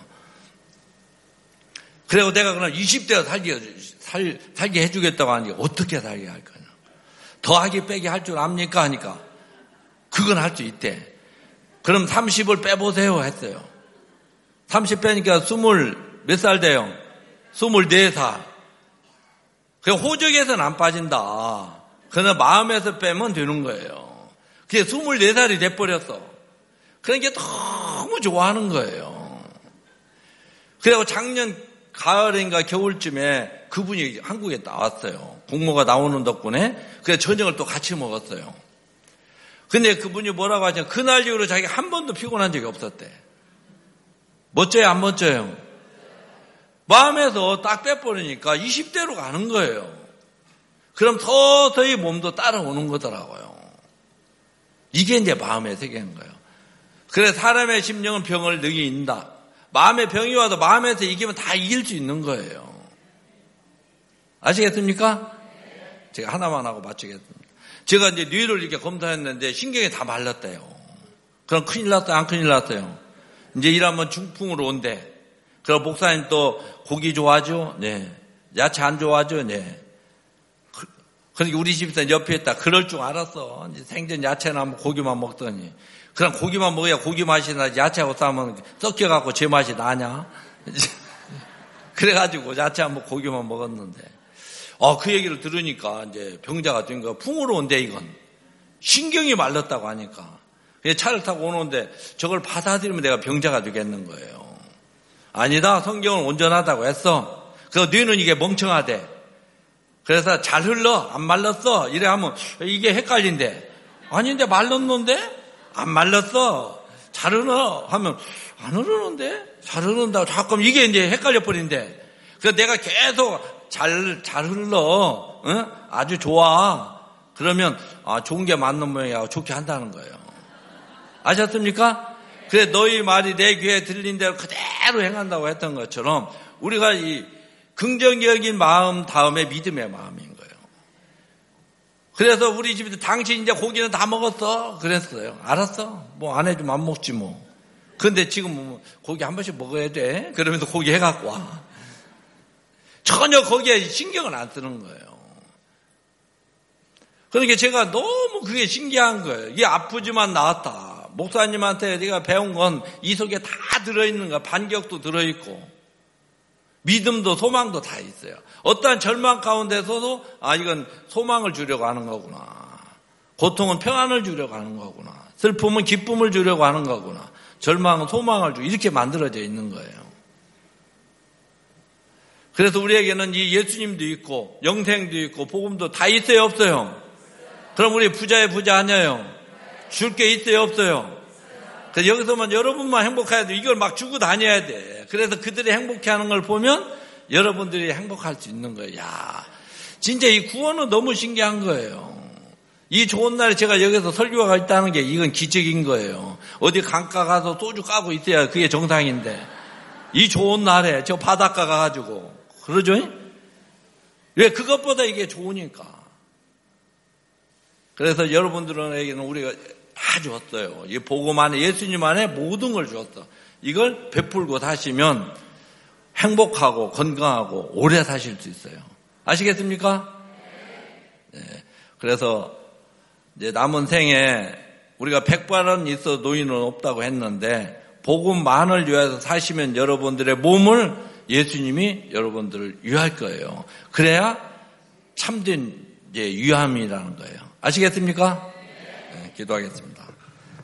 그리고 내가 그럼 이십 대로 살게, 살, 살게 해주겠다고 하니까 어떻게 살게 할 거냐. 더하기 빼기 할 줄 압니까? 하니까 그건 할 수 있대. 그럼 삼십을 빼보세요 했어요. 삼십 빼니까 스물 몇 살 돼요? 스물네 살. 그 호적에서는 안 빠진다. 그러나 마음에서 빼면 되는 거예요. 그게 스물네 살이 돼버렸어. 그러니까 너무 좋아하는 거예요. 그리고 작년 가을인가 겨울쯤에 그분이 한국에 나왔어요. 공모가 나오는 덕분에. 그래서 저녁을 또 같이 먹었어요. 근데 그분이 뭐라고 하냐. 그날 이후로 자기가 한 번도 피곤한 적이 없었대. 멋져요 안 멋져요? 마음에서 딱 빼버리니까 이십 대로 가는 거예요. 그럼 서서히 몸도 따라오는 거더라고요. 이게 이제 마음의 세계인 거예요. 그래서 사람의 심령은 병을 능히 이긴다. 마음의 병이 와도 마음에서 이기면 다 이길 수 있는 거예요. 아시겠습니까? 제가 하나만 하고 마치겠습니다. 제가 이제 뇌를 이렇게 검사했는데 신경이 다 말랐대요. 그럼 큰일 났어요? 안 큰일 났어요? 이제 일하면 중풍으로 온대. 그럼 목사님 또 고기 좋아하죠? 네. 야채 안 좋아하죠? 네. 그러니까 우리 집에서 옆에 있다. 그럴 줄 알았어. 이제 생전 야채나 고기만 먹더니. 그럼 고기만 먹어야 고기 맛이 나지. 야채하고 싸면 섞여갖고 제 맛이 나냐? 그래가지고 야채 한번 고기만 먹었는데. 아, 그 얘기를 들으니까 이제 병자가 된 거 풍으로 온대, 이건. 신경이 말랐다고 하니까. 차를 타고 오는데 저걸 받아들이면 내가 병자가 되겠는 거예요. 아니다. 성경은 온전하다고 했어. 그래서 뇌는 이게 멍청하대. 그래서 잘 흘러. 안 말랐어. 이래 하면 이게 헷갈린대. 아닌데 말랐는데? 안 말랐어. 잘 흘러. 하면 안 흐르는데? 잘 흐른다고. 잠깐 이게 이제 헷갈려 버린대. 그래서 내가 계속 잘, 잘 흘러. 응? 아주 좋아. 그러면 아, 좋은 게 맞는 모양이야. 좋게 한다는 거예요. 아셨습니까? 그래 너희 말이 내 귀에 들린 대로 그대로 행한다고 했던 것처럼 우리가 이 긍정적인 마음 다음에 믿음의 마음인 거예요. 그래서 우리 집에서 당신 이제 고기는 다 먹었어. 그랬어요. 알았어. 뭐 안 해주면 안 먹지 뭐. 근데 지금 뭐 고기 한 번씩 먹어야 돼. 그러면서 고기 해갖고 와. 전혀 거기에 신경을 안 쓰는 거예요. 그러니까 제가 너무 그게 신기한 거예요. 이게 아프지만 나았다. 목사님한테 내가 배운 건 이 속에 다 들어있는 거야. 반격도 들어있고 믿음도 소망도 다 있어요. 어떠한 절망 가운데서도 아 이건 소망을 주려고 하는 거구나. 고통은 평안을 주려고 하는 거구나. 슬픔은 기쁨을 주려고 하는 거구나. 절망은 소망을 주고 이렇게 만들어져 있는 거예요. 그래서 우리에게는 이 예수님도 있고 영생도 있고 복음도 다 있어요 없어요? 그럼 우리 부자의 부자 아니에요? 줄 게 있어요 없어요? 그래서 여기서만 여러분만 행복해야 돼. 이걸 막 주고 다녀야 돼. 그래서 그들이 행복해하는 걸 보면 여러분들이 행복할 수 있는 거예요. 야, 진짜 이 구원은 너무 신기한 거예요. 이 좋은 날에 제가 여기서 설교가 있다는 게 이건 기적인 거예요. 어디 강가 가서 소주 까고 있어야 그게 정상인데 이 좋은 날에 저 바닷가 가가지고 그러죠? 왜? 그것보다 이게 좋으니까. 그래서 여러분들에게는 우리가 다 줬어요. 이 복음 안에 예수님 안에 모든 걸 줬어. 이걸 베풀고 사시면 행복하고 건강하고 오래 사실 수 있어요. 아시겠습니까? 네. 그래서 이제 남은 생에 우리가 백발은 있어 노인은 없다고 했는데 복음만을 위해서 사시면 여러분들의 몸을 예수님이 여러분들을 위할 거예요. 그래야 참된 이제 위함이라는 거예요. 아시겠습니까? 네, 기도하겠습니다.